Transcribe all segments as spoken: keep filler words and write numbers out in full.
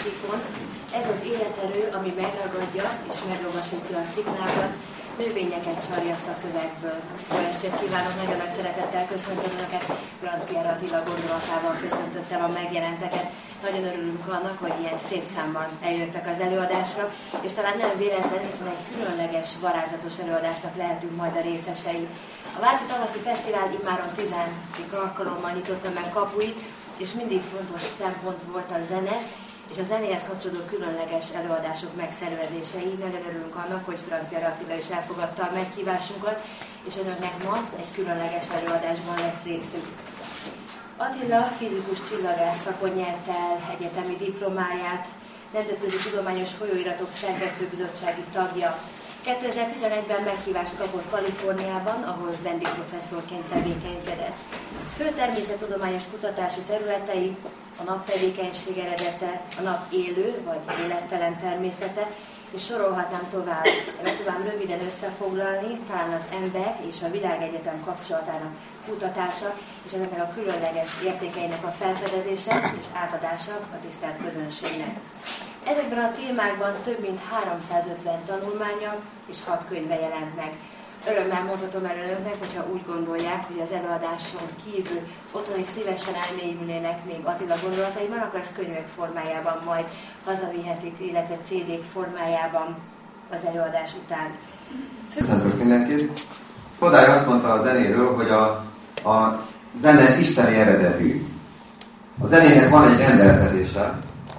síkon. Ez az életerő, ami megragadja és megragasítja a sziklában, növényeket csarjaszt a kövekből. Jó estét kívánok, nagyon nagy szeretettel köszöntöm Önöket, Granthier Attila gondolatával köszöntöttem a megjelenteket. Nagyon örülünk annak, hogy ilyen szép számban eljöttek az előadásra, és talán nem véletlen, hiszen egy különleges, varázslatos előadásnak lehetünk majd a részesei. A Váci Tavaszi Fesztivál immáron tizedik alkalommal nyitotta meg kapuit, és mindig fontos szempont volt a zene, és a zenéhez kapcsolódó különleges előadások megszervezései. Nagyon örülünk annak, hogy Granthier Attila is elfogadta a meghívásunkat, és Önöknek ma egy különleges előadásban lesz részük. Attila fizikus csillagász szakon nyerte el egyetemi diplomáját, Nemzetközi Tudományos Folyóiratok Szerkesztőbizottsági tagja. kétezer-tizenegyben meghívást kapott Kaliforniában, ahol vendégprofesszorként tevékenykedett. Fő természettudományos kutatási területei a naptevékenység eredete, a nap élő vagy élettelen természete, és sorolhatnám tovább. Megpróbálom röviden összefoglalni, talán az ember és a világegyetem kapcsolatának kutatása, és ezeknek a különleges értékeinek a felfedezése és átadása a tisztelt közönségnek. Ezekben a témákban több mint háromszázötven tanulmánya és hat könyve jelent meg. Örömmel mondhatom el Önöknek, hogyha úgy gondolják, hogy az előadáson kívül otthon is szívesen elmélyülnének még Attila gondolataiban, akkor ezt könyvek formájában majd hazavihetik, illetve cé dék formájában az előadás után. Köszönjük mindenkit! Kodály azt mondta a zenéről, hogy a, a zene isteni eredetű. A zenének van egy rendeltetése,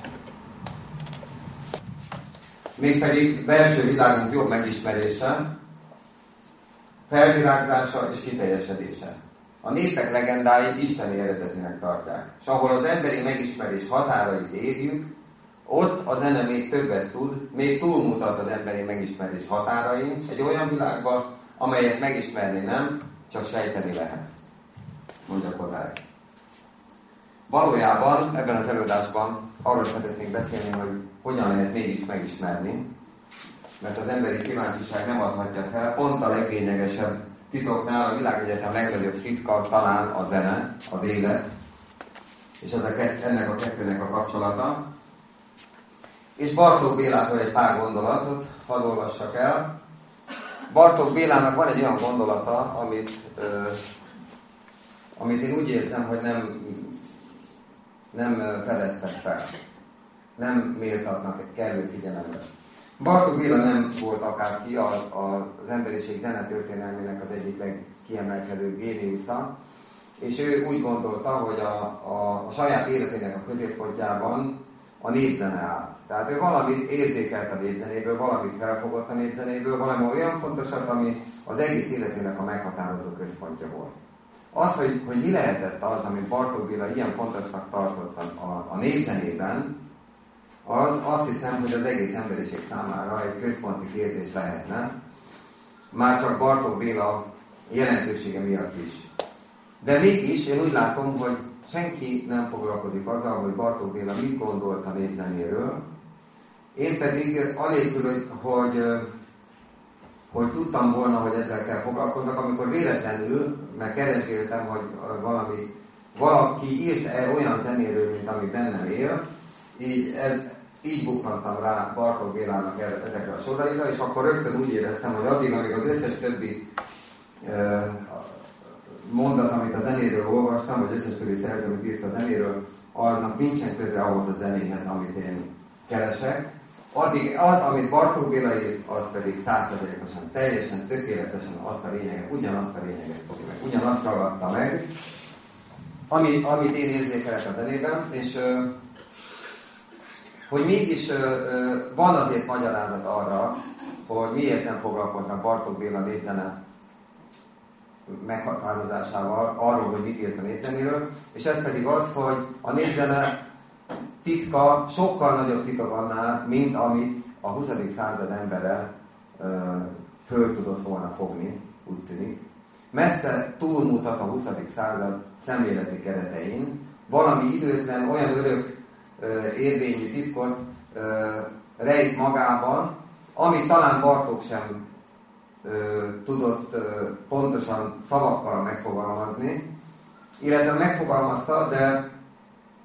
mégpedig belső világunk jobb megismerése, felvirágzása és kiteljesedése. A népek legendáit isteni eredetűnek tartják. És ahol az emberi megismerés határait érjük, ott a zene még többet tud, még túlmutat az emberi megismerés határain, egy olyan világban, amelyet megismerni nem, csak sejteni lehet. Mondja Kodály. Valójában ebben az előadásban arról szeretnénk beszélni, hogy hogyan lehet mégis megismerni, mert az emberi kíváncsiság nem adhatja fel, pont a leglényegesebb titoknál, a világegyetem legnagyobb titka talán a zene, az élet, és ez a kett, ennek a kettőnek a kapcsolata. És Bartók Bélától egy pár gondolatot hadd olvassak el. Bartók Bélának van egy olyan gondolata, amit, ö, amit én úgy érzem, hogy nem, nem fedeztek fel. Nem méltatnak egy kellő figyelemre. Bartók Béla nem volt akárki, a, a, az emberiség zenetörténelmének az egyik legkiemelkedőbb géniusza, és ő úgy gondolta, hogy a, a, a saját életének a középpontjában a népzene áll. Tehát ő valamit érzékelt a népzenéből, valamit felfogott a népzenéből, valami olyan fontosat, ami az egész életének a meghatározó központja volt. Az, hogy, hogy mi lehetett az, amit Bartók Béla ilyen fontosnak tartott a, a népzenében, az azt hiszem, hogy az egész emberiség számára egy központi kérdés lehetne, már csak Bartók Béla jelentősége miatt is. De mégis én úgy látom, hogy senki nem foglalkozik azzal, hogy Bartók Béla mit gondolt a népzenéről. Én pedig anélkül, hogy, hogy, hogy tudtam volna, hogy ezzel kell foglalkoznak, amikor véletlenül, mert keresgéltem, hogy valami, valaki írt olyan zenéről, mint ami bennem él, így, ez, így bukkantam rá Bartók Bélának ezekre a soraira, és akkor rögtön úgy éreztem, hogy addig, amíg az összes többi uh, mondat, amit a zenéről olvastam, vagy összes többi szerző, amit írt a zenéről, annak nincsen köze ahhoz a zenéhez, amit én keresek. Addig az, amit Bartók Béla írt, az pedig százszerzalékosan, teljesen, tökéletesen azt a lényeget, ugyanazt a lényeget fogja meg, ugyanazt ragadta meg, amit, amit én érzékelek a zenében, és uh, hogy mégis uh, uh, van azért magyarázat arra, hogy miért nem foglalkoznak Bartók Béla népzene meghatározásával, arról, hogy mit írt a népzenéről, és ez pedig az, hogy a népzene titka sokkal nagyobb titok annál, mint amit a huszadik század embere uh, föl tudott volna fogni, úgy tűnik. Messze túlmutat a huszadik század szemléleti keretein, valami időtlen, olyan örök uh, érvényű titkot uh, rejt magában, amit talán Bartók sem uh, tudott uh, pontosan szavakkal megfogalmazni, illetve megfogalmazta, de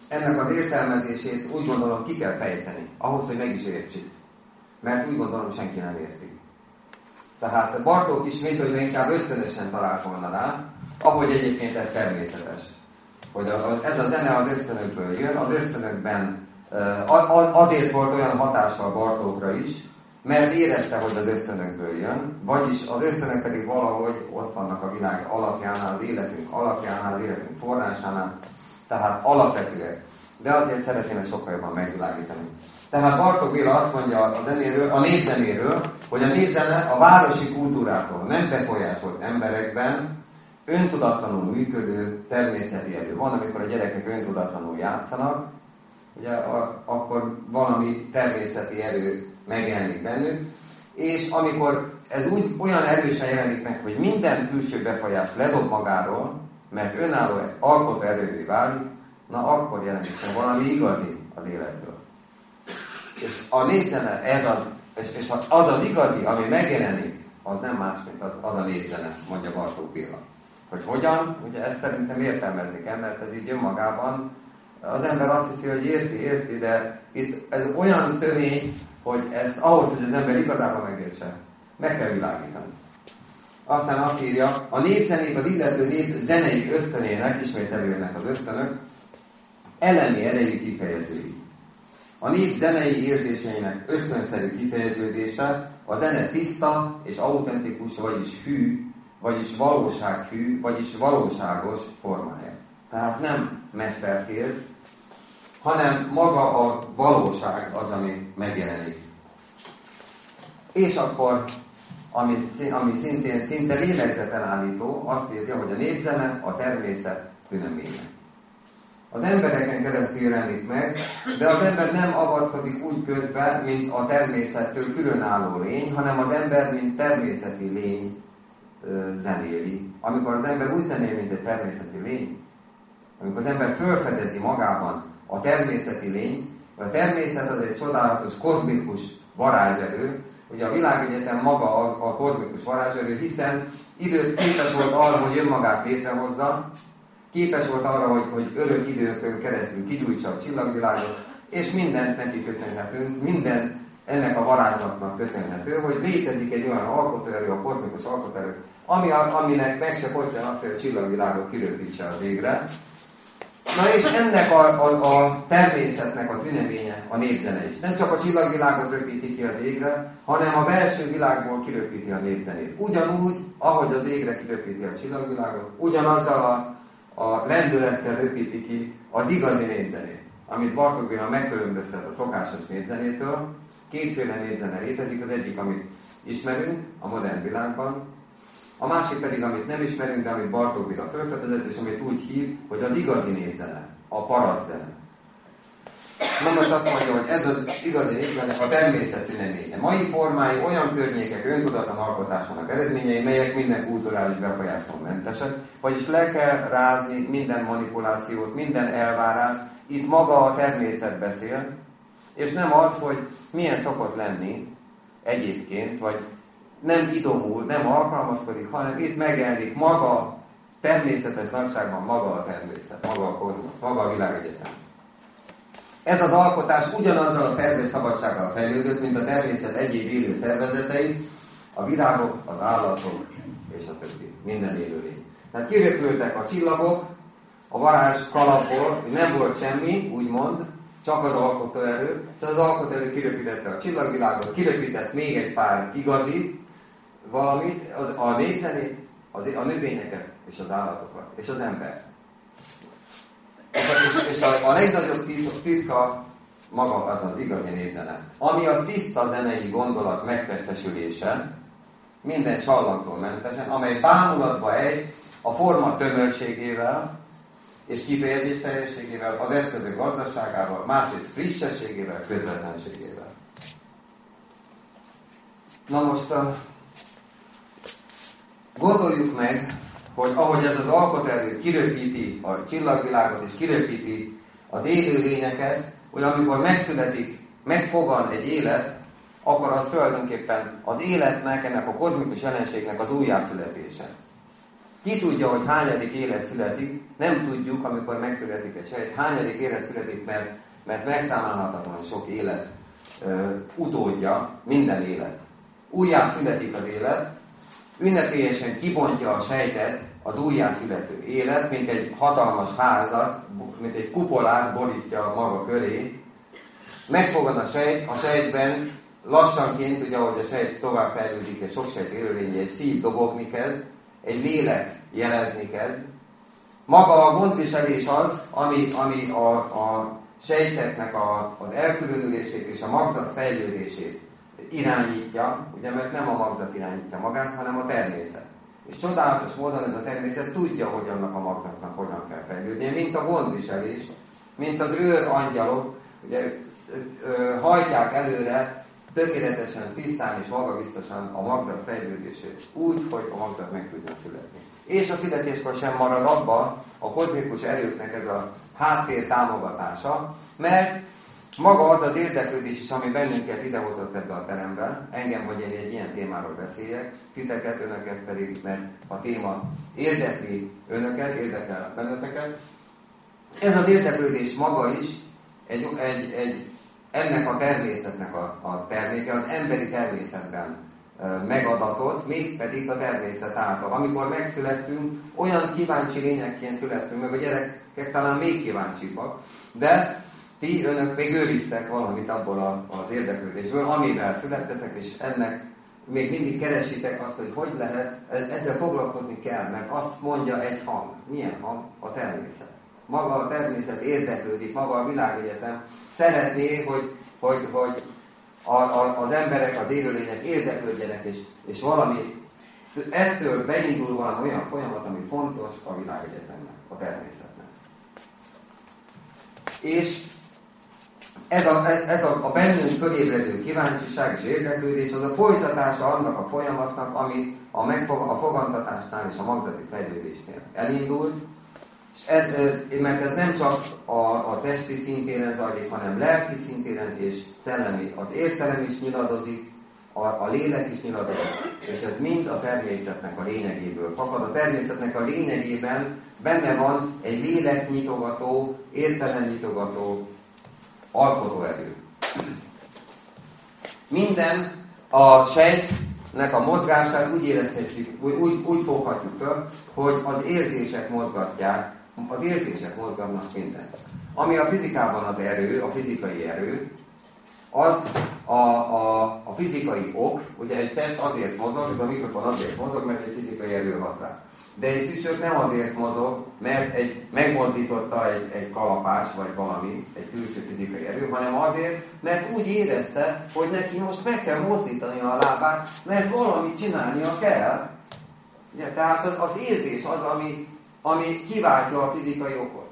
ennek az értelmezését úgy gondolom ki kell fejteni, ahhoz, hogy meg is értsük. Mert úgy gondolom, senki nem érti. Tehát Bartók is, mint hogy inkább ösztönösen talált volna rá, ahogy egyébként ez természetes. Hogy ez a zene az ösztönökből jön, az ösztönökben azért volt olyan hatással Bartókra is, mert érezte, hogy az ösztönökből jön, vagyis az ösztönök pedig valahogy ott vannak a világ alapjánál, az életünk alapjánál, az életünk forrásánál, tehát alapvetőek. De azért szeretném ezt sokkal jobban megvilágítani. Tehát Bartók Béla azt mondja a zenéről, a népzenéről, hogy a népzene a városi kultúrától nem befolyásolt emberekben öntudatlanul működő természeti erő. Van, amikor a gyerekek öntudatlanul játszanak, ugye a, akkor valami természeti erő megjelenik bennük, és amikor ez úgy olyan erősen jelenik meg, hogy minden külső befolyás ledob magáról, mert önálló alkotó erővé válik, na akkor jelenik meg valami igazi az életből. És a népzene, ez az, és, és az az igazi, ami megjelenik, az nem más, mint az, az a népzene, mondja Bartók Béla. Hogy hogyan? Ugye ezt szerintem értelmezni kell, mert ez így önmagában az ember azt hiszi, hogy érti, érti, de itt ez olyan tömény, hogy ez ahhoz, hogy az ember igazából megértse, meg kell világítani. Aztán azt írja, a népzenék az illető nép zenei ösztönének, ismét előjönnek az ösztönök, elemi erejű kifejezői. A nép zenei érzéseinek ösztönszerű kifejeződése a zene tiszta és autentikus, vagyis hű, vagyis valósághű, vagyis valóságos formája. Tehát nem mesterkélt, hanem maga a valóság az, ami megjelenik. És akkor, ami, ami szintén szinte lélegzetelállító, azt írja, hogy a népzene a természet tüneménye. Az embereken keresztül jelenik meg, de az ember nem avatkozik úgy közben, mint a természettől különálló lény, hanem az ember, mint természeti lény zenéli. Amikor az ember úgy zenél, mint egy természeti lény, amikor az ember felfedezi magában a természeti lény, a természet az egy csodálatos, kozmikus varázserő, ugye a világegyetem maga a, a kozmikus varázserő, hiszen időt képes volt arra, hogy önmagát létrehozza, képes volt arra, hogy, hogy örök időkön keresztül kigyújtsa a csillagvilágot, és mindent neki köszönhetünk, minden ennek a varázslatnak köszönhető, hogy létezik egy olyan alkotóerő, a kozmikus alkotóerő, ami a, aminek meg se potyan azt, hogy a csillagvilágot kiröpítse az égre. Na és ennek a, a, a természetnek a tüneménye a népzene is. Nem csak a csillagvilágot röpíti ki az égre, hanem a belső világból kiröpíti a népzenét. Ugyanúgy, ahogy az égre kiröpíti a csillagvilágot, ugyanazzal a, a lendülettel röpíti ki az igazi népzenét, amit Bartók Béla megkülönböztet a szokásos népzenétől. Kétféle népzene létezik, az egyik, amit ismerünk a modern világban, a másik pedig, amit nem ismerünk, de amit Bartók Béla felfedezett, és amit úgy hív, hogy az igazi népzene, a parasztzene. Na most azt mondja, hogy ez az igazi népzene a természet tüneménye. Mai formái olyan környékek öntudatlan alkotásának eredményei, melyek minden kulturális befolyástól mentesek, vagyis le kell rázni minden manipulációt, minden elvárást, itt maga a természet beszél, és nem az, hogy milyen szokott lenni egyébként, vagy nem idomul, nem alkalmazkodik, hanem itt megjelenik maga természetes nagyságban maga a természet, maga a kozmosz, maga a világegyetem. Ez az alkotás ugyanazzal a szerves szabadsággal fejlődött, mint a természet egyéb élő szervezetei, a virágok, az állatok és a többi. Minden élőlény. Tehát kiröpültek a csillagok, a varázs kalapból, nem volt semmi, úgymond, csak az alkotóerő, és az alkotóerő kiröpítette a csillagvilágot, kiröpített még egy pár igazi valamit, az, a népzenét, az, a növényeket, és az állatokat, és az ember. És, és, és a, a legnagyobb titka maga az az igazi népzene, ami a tiszta zenei gondolat megtestesülése, minden csallagtól mentesen, amely bámulatba egy a forma tömörségével, és kifejezés teljességével, az eszközök gazdaságával, másrészt frissességével, közvetlenségével. Na most uh, gondoljuk meg, hogy ahogy ez az alkoterő kiröpíti a csillagvilágot és kiröpíti az élőlényeket, hogy amikor megszületik, megfogan egy élet, akkor az tulajdonképpen az életnek, ennek a kozmikus jelenségnek az újjászületése. Ki tudja, hogy hányadik élet születik, nem tudjuk, amikor megszületik egy sejt, hányadik élet születik, mert, mert megszámolhatatlan sok élet ö, utódja, minden élet. Újjá születik az élet, ünnepélyesen kibontja a sejtet az újjászülető élet, mint egy hatalmas házat, mint egy kupolát borítja maga köré. Megfogad a sejt, a sejtben lassanként, ugye ahogy a sejt tovább fejlődik, egy sok sejt élőlényi, egy szív dobogni kezd, egy lélek jelezni kezd. Maga a gondviselés az, ami, ami a, a sejteknek a, az elkülönülését és a magzat fejlődését irányítja, ugye, mert nem a magzat irányítja magát, hanem a természet. És csodálatos módon ez a természet tudja, hogy annak a magzatnak hogyan kell fejlődnie, mint a gondviselés, mint az őr angyalok, ugye, hajtják előre tökéletesen, tisztán és magabiztosan a magzat fejlődését úgy, hogy a magzat meg tudjon születni. És a születéskor sem marad abba a kozmikus erőknek ez a háttér támogatása, mert maga az az érdeklődés is, ami bennünket idehozott ebbe a terembe, engem, hogy én egy ilyen témáról beszéljek, titeket, önöket pedig, mert a téma érdekli önöket, érdekel benneteket. Ez az érdeklődés maga is egy, egy, egy, ennek a természetnek a, a terméke, az emberi természetben e, megadatott, mégpedig a természet által. Amikor megszülettünk, olyan kíváncsi lényekként születtünk meg, a gyerekek talán még kíváncsibbak, de ti, önök még őriztek valamit abból a, az érdeklődésből, amivel születtetek, és ennek még mindig keresitek azt, hogy hogy lehet, ezzel foglalkozni kell, meg azt mondja egy hang. Milyen hang? A természet. Maga a természet érdeklődik, maga a világegyetem szeretné, hogy, hogy, hogy a, a, az emberek, az élőlények érdeklődjenek, és, és valami, ettől beindul valami olyan folyamat, ami fontos a világegyetemnek, a természetnek. És Ez a, ez a, a bennünk fölébredő kíváncsiság és érdeklődés az a folytatása annak a folyamatnak, ami a, megfog, a fogantatásnál és a magzati fejlődésnél elindult. És ez, mert ez nem csak a, a testi szintéren zajlik, hanem lelki szintéren és szellemi. Az értelem is nyiladozik, a, a lélek is nyiladozik, és ez mind a természetnek a lényegéből fakad. A természetnek a lényegében benne van egy léleknyitogató, értelemnyitogató alkotóerő. Minden a sejtnek a mozgását úgy érezhetjük, úgy, úgy foghatjuk föl, hogy az érzések mozgatják, az érzések mozgatnak mindent. Ami a fizikában az erő, a fizikai erő, az a, a, a fizikai ok, ugye egy test azért mozog, ez a mikrofon azért mozog, mert egy fizikai erő hat rá. De egy tücsök nem azért mozog, mert egy, megmozdította egy, egy kalapás, vagy valami, egy külső fizikai erő, hanem azért, mert úgy érezte, hogy neki most meg kell mozdítani a lábát, mert valamit csinálnia kell. Ugye, tehát az, az érzés az, ami, ami kiváltja a fizikai okot.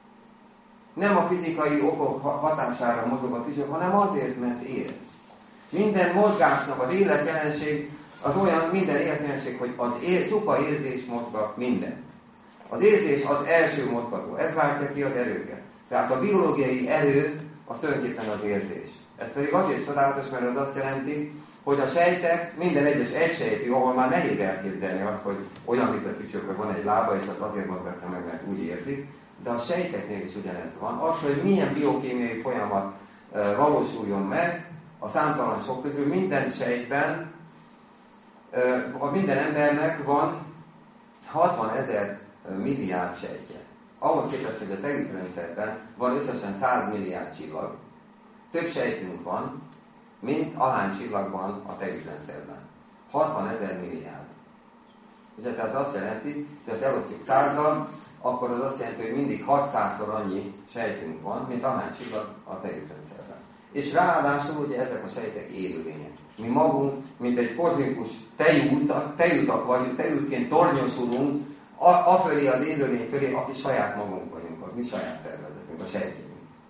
Nem a fizikai okok hatására mozog a tücsök, hanem azért, mert érez. Minden mozgásnak az életjelenség az olyan minden életjelenség, hogy az ér, csupa érzés mozgat minden. Az érzés az első mozgató, ez váltja ki az erőket. Tehát a biológiai erő az tulajdonképpen az érzés. Ez pedig azért csodálatos, mert az azt jelenti, hogy a sejtek, minden egyes egysejtű, ahol már nehéz elképzelni azt, hogy olyan, mint a tücsök, hogy van egy lába, és az azért mozgatja meg, mert úgy érzik, de a sejteknél is ugyanez van. Az, hogy milyen biokémiai folyamat e, valósuljon meg, a számtalan sok közül minden sejtben, a minden embernek van hatvanezer milliárd sejtje. Ahhoz képest, hogy a tejútrendszerben van összesen száz milliárd csillag. Több sejtünk van, mint ahány csillag van a tejútrendszerben. hatvanezer milliárd. Ugye, tehát az azt jelenti, hogy ezt elosztjuk százzal, akkor az azt jelenti, hogy mindig hatszázszor annyi sejtünk van, mint ahány csillag a tejútrendszerben. És ráadásul ugye ezek a sejtek élőlények. Mi magunk, mint egy kozmikus tejútak, tejútak vagyunk, tejútként tornyosulunk, afölé az élőlény fölé, aki saját magunk vagyunk, mi saját szervezetünk, a sejtjünk.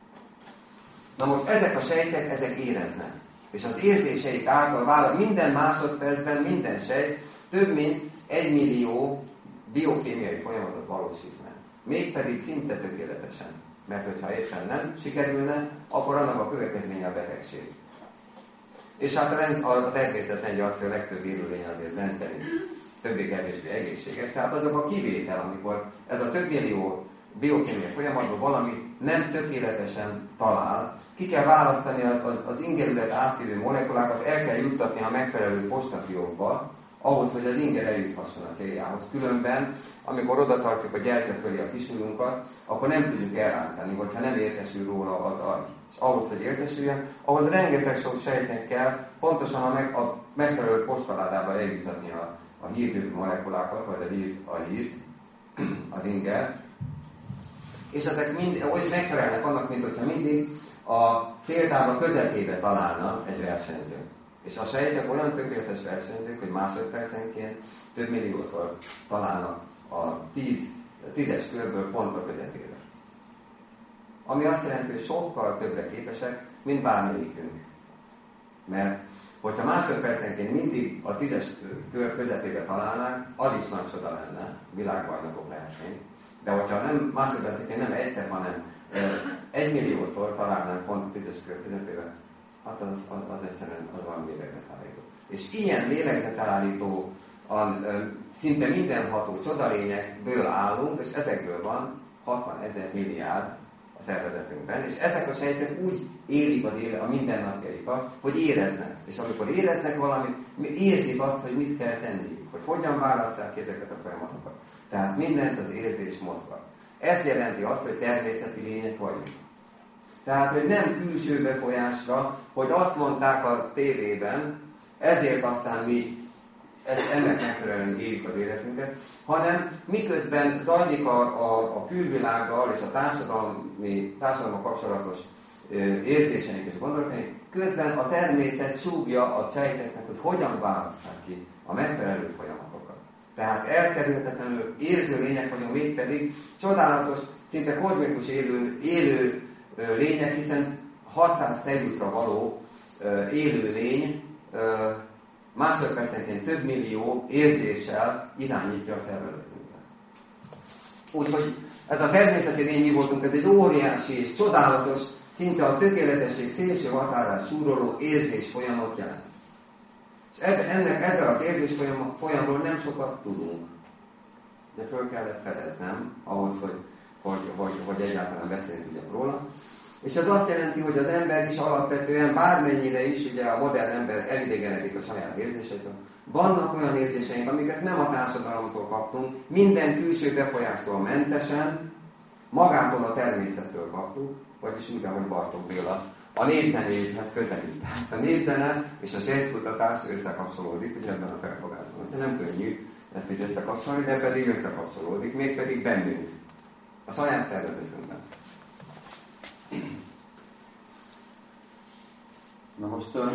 Na most ezek a sejtek, ezek éreznek. És az érzéseik által vállal minden másodpercben minden sejt több mint egy millió biokémiai folyamatot valósít meg. Mégpedig szinte tökéletesen. Mert hogyha éppen nem sikerülne, akkor annak a következménye a betegség. És hát a természet megy azt, hogy a legtöbb élőlény azért rendszerint többé-kevésbé egészséges. Tehát azok a kivétel, amikor ez a több millió biokémiai folyamatban valami nem tökéletesen talál, ki kell választani az, az, az ingerület átvívő molekulákat, el kell juttatni a megfelelő postafiókba, ahhoz, hogy az inger eljuthasson a céljához. Különben, amikor oda tartjuk a gyertya fölé a kisujjunkat, akkor nem tudjuk elrántani, hogyha nem értesül róla az agy. És ahhoz, hogy értesüljön, ahhoz rengeteg sok sejtnek kell pontosan a, meg, a megfelelő postaládába eljutatni a, a hírdő molekulákat, vagy a hír, a hír, az inger. És ezek mind úgy megfelelnek annak, mintha mindig a céltábla közepébe találna egy versenyző. És a sejtek olyan tökéletes versenyzők, hogy másodpercenként több milliószor találnak a tíz, tízes körből pont a közepébe. Ami azt jelenti, hogy sokkal többre képesek, mint bármelyikünk. Mert hogyha másodpercenként mindig a tízes kör közepébe találnánk, az is nagy csoda lenne, világbajnokok lehetnénk. De hogyha nem másodpercenként nem egyszer, hanem egy milliószor találnánk pont a tízes kör közepébe, hát az, az, az egyszerűen az valami lélegzetállító. És ilyen lélegzetállító, szinte mindenható csodalényekből állunk, és ezekből van hatvanezer milliárd a szervezetünkben, és ezek a sejtek úgy élik az éle, a mindennapjaikat, hogy éreznek. És amikor éreznek valamit, érzik azt, hogy mit kell tenni, hogy hogyan válasszák ki ezeket a folyamatokat. Tehát mindent az érzés mozgat. Ez jelenti azt, hogy természeti lények vagyunk. Tehát, hogy nem külső befolyásra, hogy azt mondták a tévében, ezért aztán mi ezt, ennek megfelelően éljük az életünket, hanem miközben zajlik a, a, a külvilággal és a társadalmi, társadalommal kapcsolatos ö, érzéseink és gondolataink, közben a természet súgja a sejteknek, hogy hogyan válasszák ki a megfelelő folyamatokat. Tehát elkerülhetetlenül érző lények vagyunk, mégpedig csodálatos, szinte kozmikus élő, élő ö, lények, hiszen hatszáz terültre való ö, élő lény ö, másodpercenként több millió érzéssel irányítja a szervezetünket. Úgyhogy ez a természeti lény mi voltunk, ez egy óriási és csodálatos, szinte a tökéletesség szélső határát súroló érzés folyamot jelent. És ennek, ezzel az érzés folyamról nem sokat tudunk. De föl kellett fedeznem ahhoz, hogy, hogy, hogy, hogy egyáltalán beszélni tudjak róla. És ez azt jelenti, hogy az ember is alapvetően, bármennyire is, ugye a modern ember elidegenedik a saját érzéseitől, vannak olyan érzéseink, amiket nem a társadalomtól kaptunk, minden külső befolyástól mentesen, magától a természettől kaptuk, vagyis úgy, ahogy Bartók Béla a négyzenéhez közelít. A négyzene és a sejtkutatás összekapcsolódik, ugye ebben a felfogásban. Nem könnyű ezt így összekapcsolni, de pedig összekapcsolódik, mégpedig bennünk, a saját szervezetünkben. Na most uh,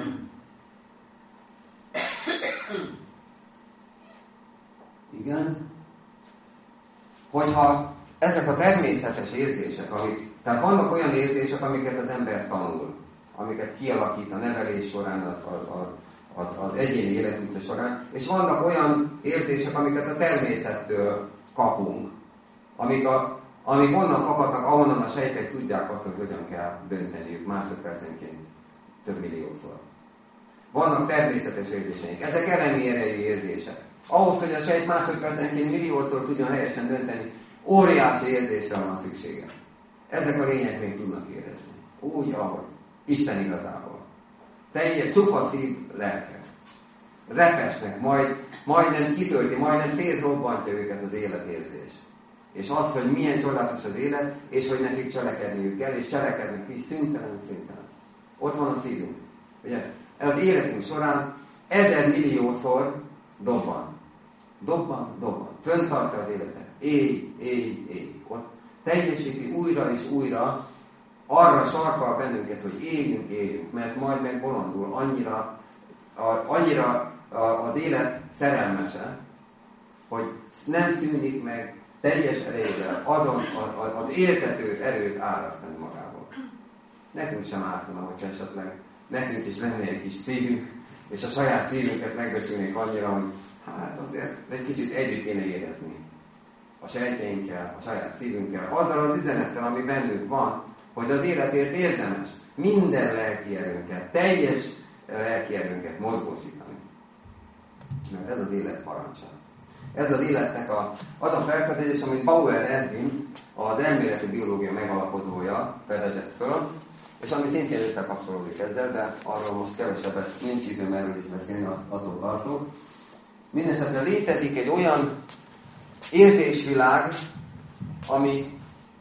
igen, hogyha ezek a természetes érzések, amik, tehát vannak olyan érzések, amiket az ember tanul, amiket kialakít a nevelés során, az, az, az egyéni életünkre során, és vannak olyan érzések, amiket a természettől kapunk, amik a amik onnan fakadnak, ahonnan a sejtek tudják azt, hogy hogyan kell dönteniük másodpercenként több milliószor. Vannak természetes érzéseink. Ezek elemi erejű érzések. Ahhoz, hogy a sejt másodpercenként milliószor tudjon helyesen dönteni, óriási érzésre van szüksége. Ezek a lények még tudnak érezni. Úgy, ahogy. Isten igazából. Teljes, csupa szív, lelke. Repesnek, majd, majdnem kitölti, majdnem szétrobbantja őket az életérzés. És az, hogy milyen csodálatos az élet, és hogy nekik cselekedniük kell, és cselekednek is szüntelen, szüntelen. Ott van a szívünk. Ugye? Az életünk során ezer milliószor dobban. Dobban, dobban. Föntartja az életet. Éj, éj, éj. Ott teljesíti újra és újra, arra sarkal bennünket, hogy éljünk, éljünk, mert majd megbolondul. Annyira, a, annyira a, az élet szerelmese, hogy nem szűnik meg teljes erejével azon az éltető erőt árasztani magából. Nekünk sem ártana, hogy esetleg nekünk is lenne egy kis szívünk, és a saját szívünket megbecsülnék annyira, hogy hát azért egy kicsit együtt kéne érezni. A sejtjeinkkel, a saját szívünkkel, azzal az üzenettel, ami bennünk van, hogy az életért érdemes minden lelki erőnket, teljes lelki erőnket mozgósítani. Mert ez az élet parancsa. Ez az életnek a, az a felfedezés, amit Bauer Edwin, az elméleti biológia megalapozója fedezett föl, és ami szintén összekapcsolódik ezzel, de arról most kevesebbet nincs időm erről is beszélni, azt attól tartok. Mindenesetre létezik egy olyan érzésvilág, ami,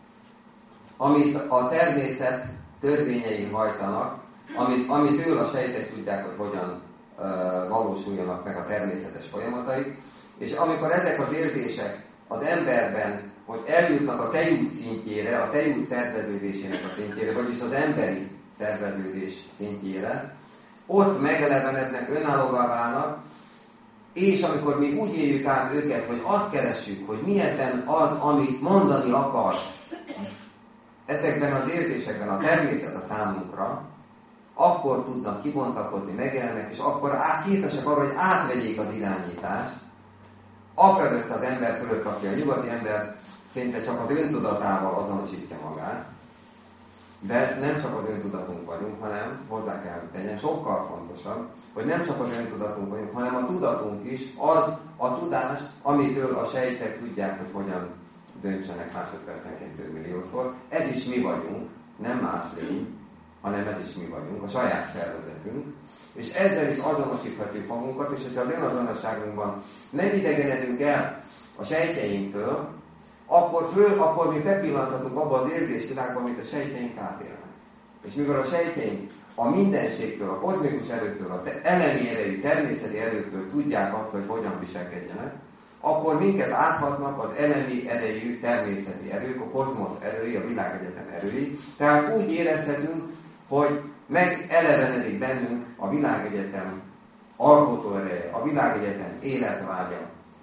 amit a természet törvényei hajtanak, amit, amitől a sejtek tudják, hogy hogyan uh, valósuljanak meg a természetes folyamatai, és amikor ezek az érzések az emberben, hogy eljutnak a tejút szintjére, a tejút szerveződésének a szintjére, vagyis az emberi szerveződés szintjére, ott megelevenednek, önállóvá válnak, és amikor mi úgy éljük át őket, hogy azt keressük, hogy milyen az, amit mondani akar ezekben az érzésekben a természet a számunkra, akkor tudnak kibontakozni, megjelennek, és akkor képesek arra, hogy átvegyék az irányítást, afelőtt az ember fölött, aki a nyugati ember szinte csak az öntudatával azonosítja magát, de nem csak az öntudatunk vagyunk, hanem hozzá kell, hogy tegyen, sokkal fontosabb, hogy nem csak az öntudatunk vagyunk, hanem a tudatunk is az a tudás, amitől a sejtek tudják, hogy hogyan döntsenek másodpercenként több milliószor. Ez is mi vagyunk, nem más lény, hanem ez is mi vagyunk, a saját szervezetünk, és ezzel is azonosíthatjuk magunkat, és hogyha az önazonosságunkban nem idegenedünk el a sejtjeinktől, akkor, föl, akkor mi bepillanthatunk abba az érzésvilágba, amit a sejtjeink átélnek. És mivel a sejtjeink a mindenségtől, a kozmikus erőtől, a elemi erejű, természeti erőtől tudják azt, hogy hogyan viselkedjenek, akkor minket áthatnak az elemi erejű, természeti erők, a kozmosz erői, a világegyetem erői. Tehát úgy érezhetünk, hogy megelevenedik bennünk a világegyetem alkotó ereje, a világegyetem életvágya.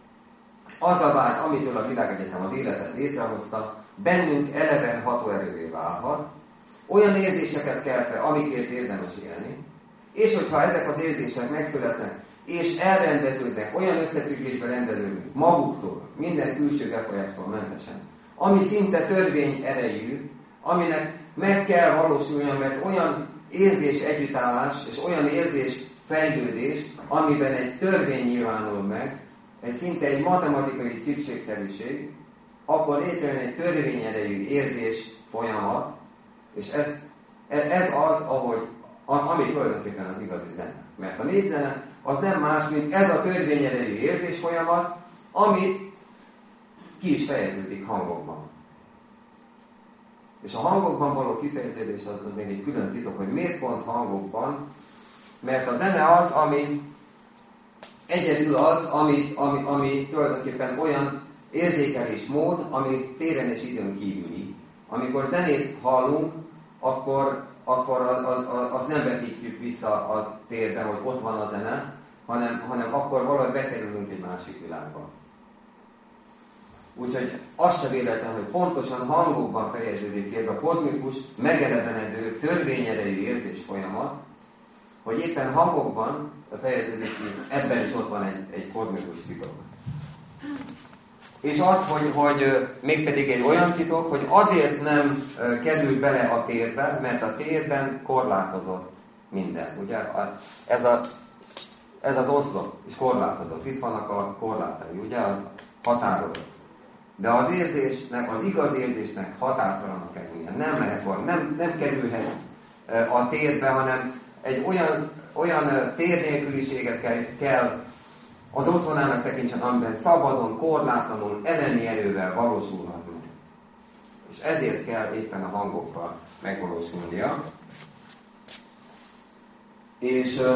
Az a vágy, amitől a világegyetem az életet létrehozta, bennünk eleven hatóerővé válhat, olyan érzéseket keltve, amikért érdemes élni, és hogyha ezek az érzések megszületnek, és elrendeződnek, olyan összefüggésben rendeződnek maguktól, minden külső befolyástól mentesen, ami szinte törvény erejű, aminek meg kell valósulnia, mert olyan érzés együttállás, és olyan érzés fejlődés, amiben egy törvény nyilvánul meg, egy szinte egy matematikai szükségszerűség, akkor létrejön egy törvényerejű érzés folyamat, és ez, ez az, ahogy, ami tulajdonképpen az igazi zene. Mert a népzene az nem más, mint ez a törvényerejű érzés folyamat, amit ki is fejeződik hangokban. És a hangokban való kifejeződés az, az még egy külön titok, hogy miért pont hangokban, mert a zene az, ami egyedül az, ami, ami, ami tulajdonképpen olyan érzékelés mód, ami téren és időn kívüli. Amikor zenét hallunk, akkor, akkor az, az, az nem vetítjük vissza a térbe, hogy ott van a zene, hanem, hanem akkor valahogy bekerülünk egy másik világba. Úgyhogy az se véletlen, hogy pontosan hangokban fejeződik ki ez a kozmikus, megelevenedő, törvényerejű érzés folyamat, hogy éppen hangokban fejeződik ki, ebben is ott van egy, egy kozmikus titok. És az, hogy, hogy mégpedig egy olyan titok, hogy azért nem kerül bele a térbe, mert a térben korlátozott minden. Ugye? Ez, a, ez az oszlop is korlátozott. Itt vannak a korlátai, ugye? A határozat. De az érzésnek, az igaz érzésnek határtalannak kell lennie. Nem lehet volna, nem, nem kerülhet a térbe, hanem egy olyan, olyan térnélküliséget kell, kell az otthonának tekintsen, amiben szabadon, korlátlanul, elemi erővel valósulhat meg. És ezért kell éppen a hangokkal megvalósulnia. És ö,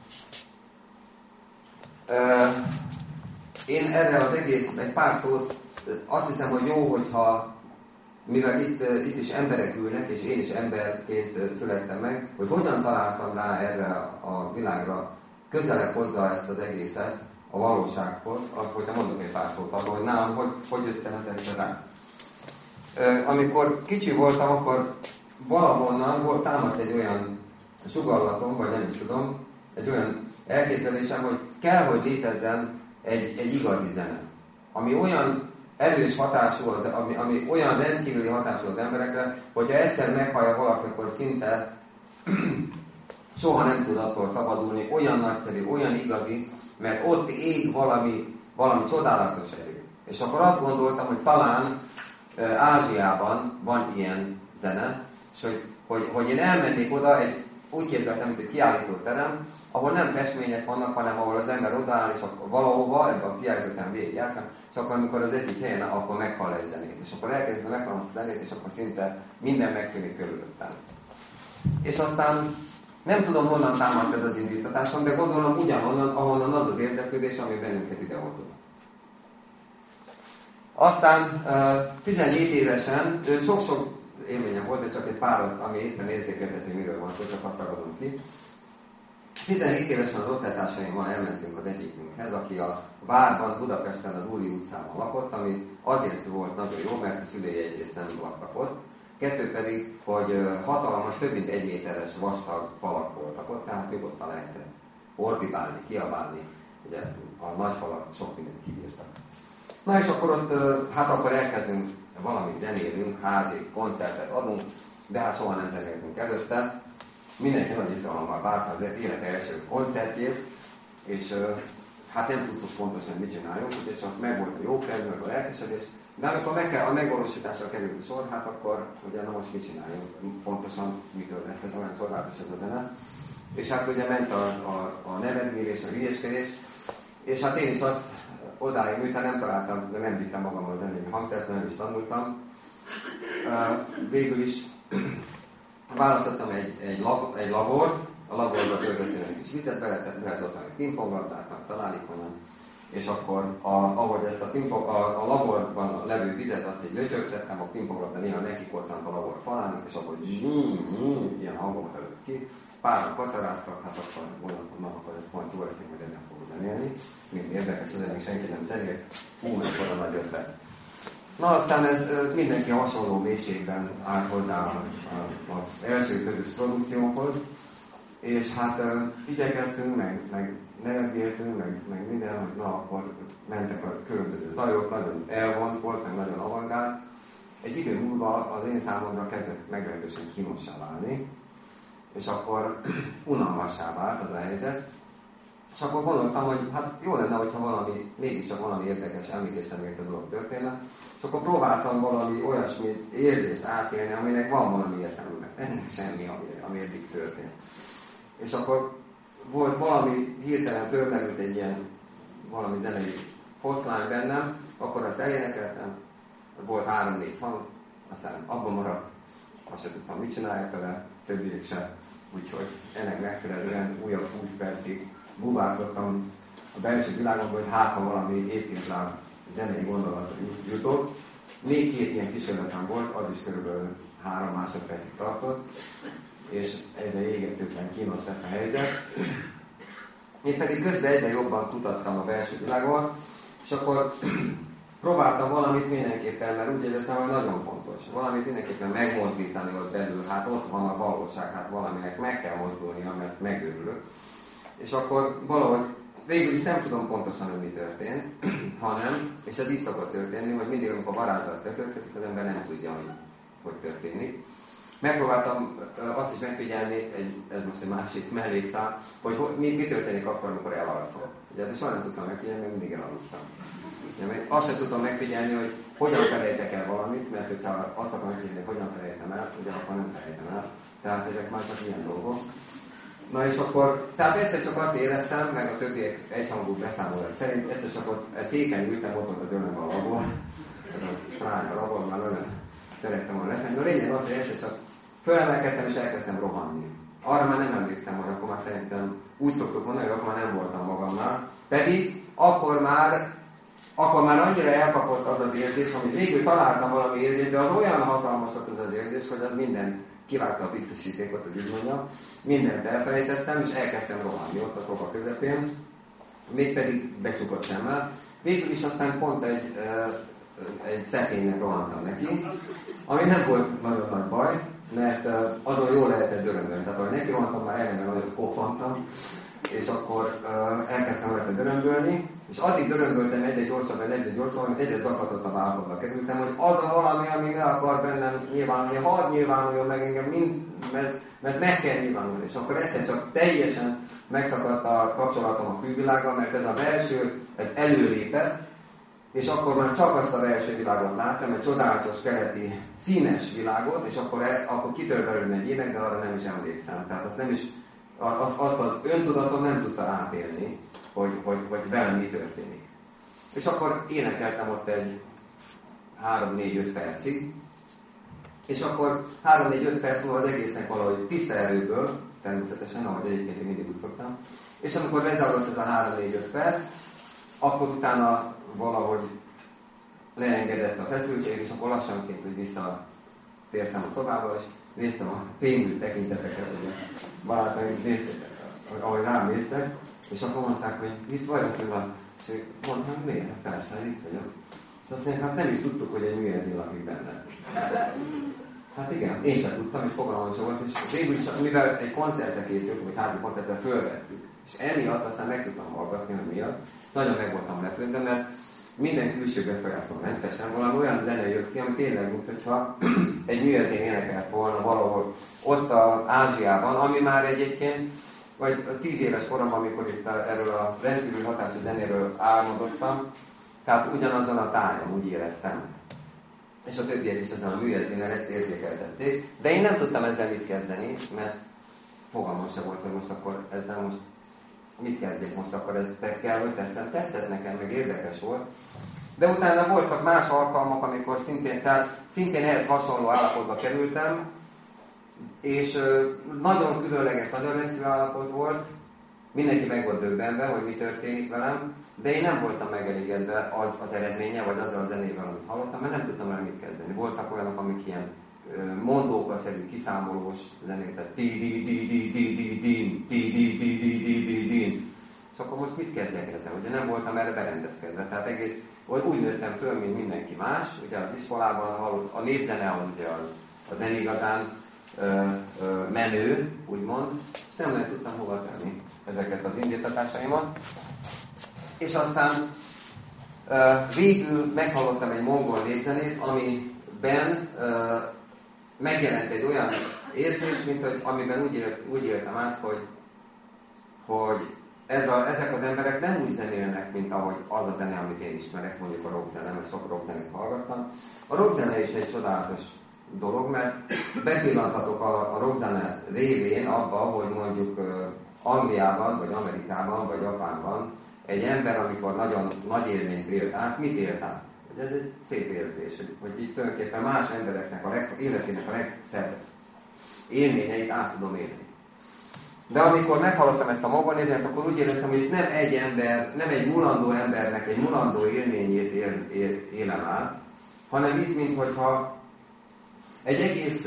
ö, én erre az egész, egy pár szót, azt hiszem, hogy jó, hogyha, mivel itt, itt is emberek ülnek, és én is emberként születtem meg, hogy hogyan találtam rá erre a világra, közelebb hozzá ezt az egészet a valósághoz, az, hogyha mondok egy pár szót arról, hogy nálam, hogy, hogy jöttem ezekre rá. Amikor kicsi voltam, akkor valahonnan volt, támadt egy olyan sugallatom, vagy nem is tudom, egy olyan elképzelésem, hogy kell, hogy létezzen egy, egy igazi zene, ami olyan erős hatású, az, ami, ami olyan rendkívüli hatású az emberekre, hogyha egyszer meghallja valaki, akkor szinte soha nem tud attól szabadulni, olyan nagyszerű, olyan igazi, mert ott ég valami, valami csodálatos erő. És akkor azt gondoltam, hogy talán Ázsiában van ilyen zene, és hogy, hogy, hogy én elmennék oda, egy, úgy képzeltem, mint egy kiállítóterem, ahol nem festmények vannak, hanem ahol az ember odaáll, és akkor valahova, ebben a kiállítóterem végigjártam, és akkor amikor az egyik helyen, akkor meghall egy zenét. És akkor elkezdtem meghallom azt a zenét, és akkor szinte minden megszűnik körülöttem. És aztán nem tudom, honnan támadt ez az indítatásom, de gondolom ugyanonnan, ahonnan az az érdeklődés, ami bennünket idehozott. Aztán tizennégy évesen, sok-sok élményem volt, de csak egy párat, ami éppen érzékeltető, miről van szó, csak azt ragadom ki. tizenhét évesen az osztálytársaimmal elmentünk az egyikünkhez, aki a várban, Budapesten az Úri utcában lakott, ami azért volt nagyon jó, mert a szülei egyrészt nem laktak ott. Kettő pedig, hogy hatalmas, több mint egy méteres vastag falak voltak ott, tehát nyugodtan lehetett ordibálni, kiabálni. Ugye a nagy falak sok mindent kibírtak. Na és akkor ott, hát akkor elkezdünk valamit zenélünk, házi koncertet adunk, de hát soha nem zenéltünk előtte. Mindenki nagy izgalommal várta az élet első koncertjét, és hát nem tudtuk pontosan, mit csináljunk, úgyhogy csak meg volt a jó kedv, meg a lelkesedés. De amikor meg kell, a megvalósításra került a sor, hát akkor ugye na most mit csináljunk, pontosan mitől lesz ez olyan csodálatos ez a zene. És hát ugye ment a, a, a nevetgélés, a hülyéskedés, és hát én is azt odáig, miután nem találtam, de nem vittem magammal a zenei hangszert, nem is tanultam. Végül is választottam egy, egy, lab, egy labort, a laborba töltöttem egy kis vizet, beletottam egy pingponglabdát, találékonyan, és akkor, a, ahogy ezt a, pingpong, a, a laborban levő vizet, azt így lötyögtettem, a pingponglabda néha nekikozzant a labor falának, és akkor zsín, zsín, ilyen hangomat előtt ki. Páran kacaráztak, hát akkor gondoltam, akkor ezt majd túl leszik, hogy nem fogok zenélni. Mind érdekes, hogy még senki nem zenélt. Hú, mekkora nagy ötlet. Na aztán ez mindenki hasonló mélységben állt hozzá az első közös produkcióhoz. És hát igyekeztünk, meg, meg nevetgéltünk, meg, meg minden, hogy na akkor mentek a különböző zajok, nagyon elvont volt, meg nagyon avantgárd. Egy idő múlva az én számomra kezdett meglehetősen kínossá válni, és akkor unalmassá vált az a helyzet. És akkor gondoltam, hogy hát jó lenne, hogyha valami, mégiscsak valami érdekes említésemért a dolog történne. És akkor próbáltam valami olyasmi érzést átélni, aminek van valami értelme, mert ennek semmi, ami, ami eddig történt. És akkor volt valami, hirtelen fölmerült egy ilyen valami zenei foszlány bennem, akkor azt elénekeltem, volt három-négy hang, aztán abban maradt, azt sem tudtam, mit csináljak vele, többiek se. Úgyhogy ennek megfelelően újabb húsz percig buválkodtam a belső világban, hogy hát ha valami építláb zenei gondolatra jutott. Még két ilyen kísérletem volt, az is körülbelül három másodpercig tartott, és egyre égetőkben kínos lett a helyzet. Én pedig közben egyre jobban kutattam a belső világban, és akkor próbáltam valamit mindenképpen, mert úgy éreztem, hogy nagyon fontos. Valamit mindenképpen megmozdítani ott belül, hát ott van a valóság, hát valaminek meg kell mozdulnia, mert megőrülök. És akkor valahogy végül is nem tudom pontosan, hogy mi történt, hanem, és ez így szokott történni, hogy mindig, amikor varázslat történik, az ember nem tudja, hogy hogy történik. Megpróbáltam azt is megfigyelni, egy, ez most egy másik mellékszám, hogy mi, mi történik akkor, amikor elalszol. Ugye, de soha nem tudtam megfigyelni, mert mindig elaludtam. Ugye, azt sem tudtam megfigyelni, hogy hogyan felejtek el valamit, mert hogyha azt akarom megfigyelni, hogy hogyan felejtem el, ugye akkor nem felejtem el. Tehát ezek már csak ilyen dolgok. Na és akkor, tehát egyszer csak azt éreztem, meg a többiek egyhangú beszámolók szerint, egyszer csak ott széken ültem, ott volt az önöm a labor, ez a prága labor, már nagyon szerettem volna letenni. A lényeg az, hogy egyszer csak fölemelkedtem és elkezdtem rohanni. Arra már nem emlékszem, hogy akkor már szerintem úgy szoktuk mondani, hogy akkor már nem voltam magamnál. Pedig akkor már, akkor már annyira elkapott az az érzés, hogy végül találtam valami érzést, de az olyan hatalmas az az érzés, hogy az minden kivágta a biztosítékot, hogy így mondjam. Mindent elfelejtettem, és elkezdtem rohanni ott a szoba közepén, mégpedig becsukott szemmel. Végül is aztán pont egy, egy szekénynek rohantam neki, ami nem volt nagyon nagy baj, mert azon jól lehetett dörömbölni. Tehát ahogy neki rohantam, már ellenben nagyot koppantam, és akkor elkezdtem rajta dörömbölni, és addig dörömböltem egyre gyorsabban, egyre gyorsabban, hogy egyre zaklatottabb állapotba kerültem, hogy az a valami, ami meg akar bennem nyilvánulni, hadd nyilvánuljon meg engem, mind, mert, mert meg kell nyilvánulni. És akkor egyszer csak teljesen megszakadt a kapcsolatom a külvilággal, mert ez a belső, ez előlépett, és akkor már csak azt a belső világot láttam, egy csodálatos, keleti, színes világot, és akkor, e, akkor kitört belőle egy ének, de arra nem is emlékszem. Tehát azt, nem is, azt, azt az öntudatom nem tudta átélni, hogy, hogy, hogy velem mi történik. És akkor énekeltem ott egy három-négy-öt percig, és akkor három-négy-öt perc múlva az egésznek valahogy tiszta erőből, természetesen, ahogy egyébként én mindig úgy szoktam, és amikor lezárult ez a három-négy-öt perc, akkor utána valahogy leengedett a feszültség, és akkor lassanként, hogy visszatértem a szobába, és néztem a pénzű tekinteteket, hogy a barátaim néztek, ahogy rám néztek, és akkor mondták, hogy itt vagyok, és mondtam, hogy miért? Persze, itt vagyok. És azt mondják, hát nem is tudtuk, hogy egy műjelző lakik benne. Hát igen, én sem tudtam, és fogalmam sem volt, és végül is, mivel egy koncertre készült, vagy házi koncertre fölvettük, és emiatt aztán meg tudtam hallgatni, hogy miatt, és nagyon meg voltam lepődve, mert minden külső befolyástól mentesen valami olyan zene jött ki, ami tényleg, mint hogyha egy műjelzén énekelt volna valahol ott az Ázsiában, ami már egyébként, vagy a tíz éves korom, amikor itt erről a rendkívül hatású zenéről álmodoztam, tehát ugyanazon a tájon úgy éreztem. És a többiek is ezen a műjelzénnel ezt érzékeltették, de én nem tudtam ezzel mit kezdeni, mert fogalmam sem volt, hogy most akkor ezzel most mit kezdjek most, akkor ez kell, hogy tetszett, tetszett nekem, meg érdekes volt. De utána voltak más alkalmak, amikor szintén, tehát szintén ehhez hasonló állapotba kerültem, és ö, nagyon különleges, nagyon rendkívül állapot volt, mindenki meg volt döbbenve, hogy mi történik velem, de én nem voltam megelégedve az, az eredménye, vagy azzal a zenével, amit hallottam, mert nem tudtam vele mit kezdeni. Voltak olyanok, amik ilyen mondókaszerű, kiszámolós zenét, tehát ti-di-di-di-di-di-din, ti-di-di-di-di-di-din. És akkor most mit kezdjek ezzel? Ugye nem voltam erre berendezkedve, tehát egész, úgy nőttem föl, mint mindenki más, ugye az iskolában a népzene az, ugye az, az nem igazán ö, ö, menő, úgymond, és nem lehet tudtam hova tenni ezeket az indítatásaimat. És aztán ö, végül meghallottam egy mongol népzenét, amiben ö, megjelent egy olyan érzés, mint hogy, amiben úgy, élt, úgy éltem át, hogy, hogy ez a, ezek az emberek nem úgy zenélnek, mint ahogy az a zene, amit én ismerek, mondjuk a rockzene, mert sok rockzenét hallgattam. A rockzene is egy csodálatos dolog, mert bepillanthatok a, a rockzene révén abba, hogy mondjuk uh, Angliában, vagy Amerikában, vagy Japánban egy ember, amikor nagyon nagy élményt élt át, mit élt át? Ez egy szép érzés, hogy itt tulajdonképpen más embereknek a leg, életének a legszebb élményeit át tudom élni. De amikor meghallottam ezt a mongol népzenét, akkor úgy éreztem, hogy itt nem egy ember, nem egy mulandó embernek egy mulandó élményét él, él, élem át, hanem itt, minthogyha egy egész,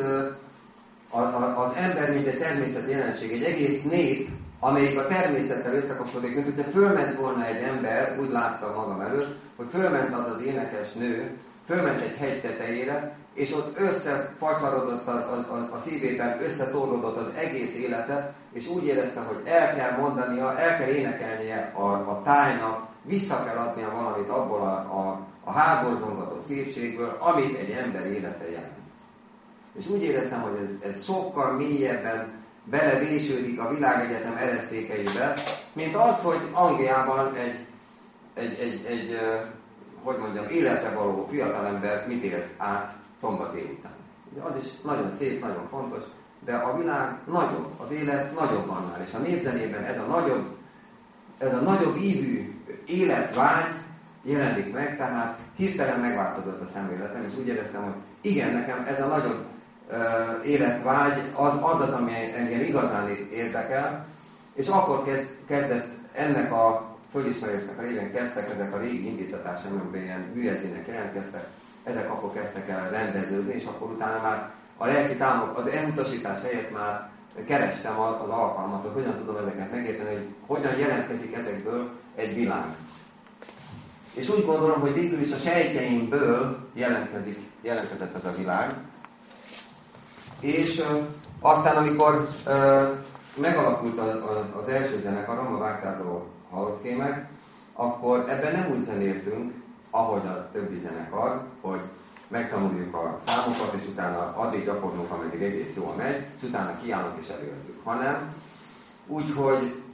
a, a, az ember, mint egy természeti jelenség, egy egész nép, amelyik a természettel összekapcsolódik, mint hogyha fölment volna egy ember, úgy láttam magam előtt, hogy fölment az az énekes nő, fölment egy hegy tetejére, és ott összefacsarodott a, a, a, a szívében, összetorlódott az egész élete, és úgy érezte, hogy el kell mondania, el kell énekelnie a, a tájnak, vissza kell adnia valamit abból a, a, a háborzongató szépségből, amit egy ember élete jelent. És úgy éreztem, hogy ez, ez sokkal mélyebben belevésődik a világegyetem eresztékeibe, mint az, hogy Angliában egy, egy, egy, egy hogy mondjam, életre való fiatalember mit élt át szombat délután. Az is nagyon szép, nagyon fontos, de a világ nagyobb, az élet nagyobb annál, és a népzenében ez a nagyobb, ez a nagyobb ívű életvágy jelenik meg, tehát hirtelen megváltozott a szemléletem, és úgy éreztem, hogy igen, nekem ez a nagyobb uh, életvágy az, az az, ami engem igazán érdekel, és akkor kezd, kezdett ennek a fölismerésnek a régen kezdtek ezek a régi indítatások, amiben ilyen műjelzének jelentkeztek, ezek akkor kezdtek el rendeződni, és akkor utána már a lelki támok, az elutasítás helyett már kerestem az alkalmat, hogy hogyan tudom ezeket megérteni, hogy hogyan jelentkezik ezekből egy világ. És úgy gondolom, hogy végül is a sejtjeimből jelentkezik, jelentkezett ez a világ. És uh, aztán, amikor uh, megalakult az, az első zenekarom, a Vágtázó Halottkémek, akkor ebben nem úgy zenéltünk, ahogy a többi zenekar, hogy megtanuljuk a számokat, és utána addig gyakorlunk, ameddig egész jól megy, és utána kiállunk és előadjuk. Hanem úgy, hogy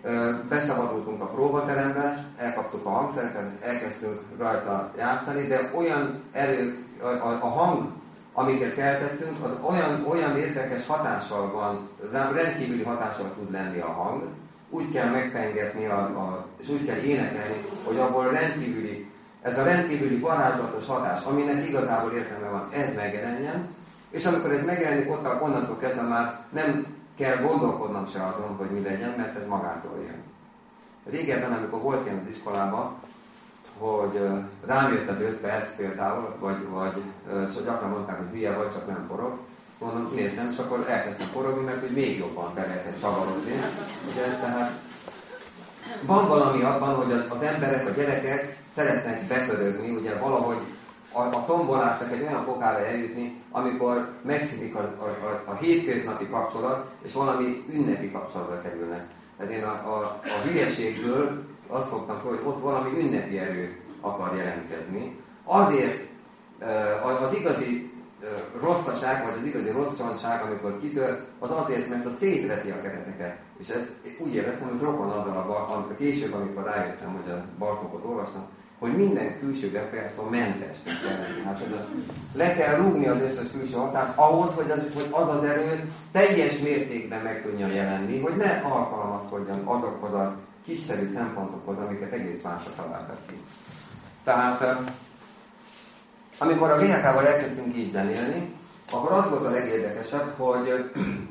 Beszabadultunk a próbaterembe, elkaptuk a hangszereket, elkezdtünk rajta játszani, de olyan erő, a, a, a hang, amiket keltettünk, az olyan, olyan érdekes hatással van, rendkívüli hatással tud lenni a hang. Úgy kell megpengetni, a, a, és úgy kell énekelni, hogy abból rendkívüli, ez a rendkívüli varázslatos hatás, aminek igazából értelme van, ez megjelenjen. És amikor ez megjelenik, ott onnantól kezdve már nem kell gondolkodnom se azon, hogy mi legyen, mert ez magától jön. Régebben, amikor volt ilyen az iskolában, hogy uh, rám jött az öt perc például, vagy, vagy uh, so gyakran mondták, hogy hülye vagy, csak nem forogsz. Mondom, miért nem, és akkor elkezdtem forogni, mert hogy még jobban be lehetett csavarodni. Ugye, tehát van valami abban, hogy az, az emberek, a gyerekek szeretnek betörögni, ugye valahogy a, a tombolásnak egy olyan fokára eljutni, amikor megszűnik a, a, a, a hétköznapi kapcsolat, és valami ünnepi kapcsolatba kerülnek. Tehát én a, a, a hülyeségből azt szoktam, hogy ott valami ünnepi erő akar jelentkezni. Azért az igazi rosszaság, vagy az igazi rosszcsontság, amikor kitör, az azért, mert az szétveti a kereteket. És ez úgy éreztem, hogy rokon azzal a, a később, amikor rájöttem, hogy a Bartókot olvastam, hogy minden külső befolyástól mentesnek kell lenni. Hát ez a, le kell rúgni az összes külső hatást ahhoz, hogy az, hogy az az erő teljes mértékben meg tudjon jelenni, hogy ne alkalmazkodjon azokhoz a kiszerű szempontokhoz, amiket egész másra találtak ki. Tehát amikor a vé há ká-val elkezdtünk így zenélni, akkor az volt a legérdekesebb, hogy,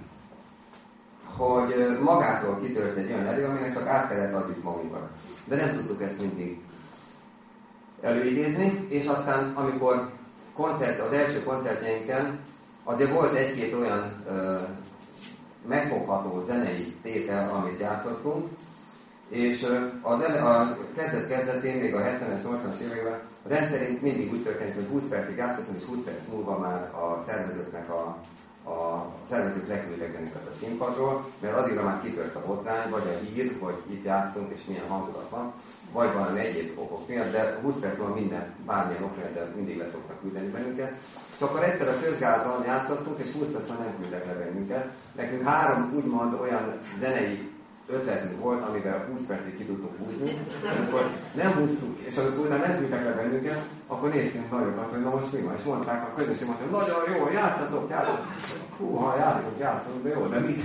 hogy magától kitört egy olyan erő, aminek csak át kellett adjuk magunkat. De nem tudtuk ezt mindig előidézni, és aztán amikor koncert, az első koncertjeinken azért volt egy-két olyan ö, megfogható zenei tétel, amit játszottunk, és az ele, a kezdet-kezdetén, még a hetvenes, nyolcvanas években rendszerint mindig úgy történt, hogy húsz percig játszottunk, és húsz perc múlva már a szervezőknek a, a szervezők leküldtek bennünket a színpadról, mert addigra már kitört a botrány, vagy a hír, hogy itt játszunk, és milyen hangulat van, vagy valami egyéb okok miatt, de húsz perc múlva minden, bármilyen ok miatt, de mindig le szoktak küldeni bennünket. És akkor egyszer a közgázon játszottunk, és húsz perc múlva nem küldtek le bennünket. Nekünk három úgymond olyan zenei ötletünk volt, amivel húsz percig ki tudtuk húzni, akkor nem húztuk, és amikor utána nem küldtek le bennünket, akkor néztünk nagyokat, hogy na most mi van, és mondták a közönség, hogy nagyon jó, játszatok, játszatok, húha, játszunk, játszunk, de jó, de mit?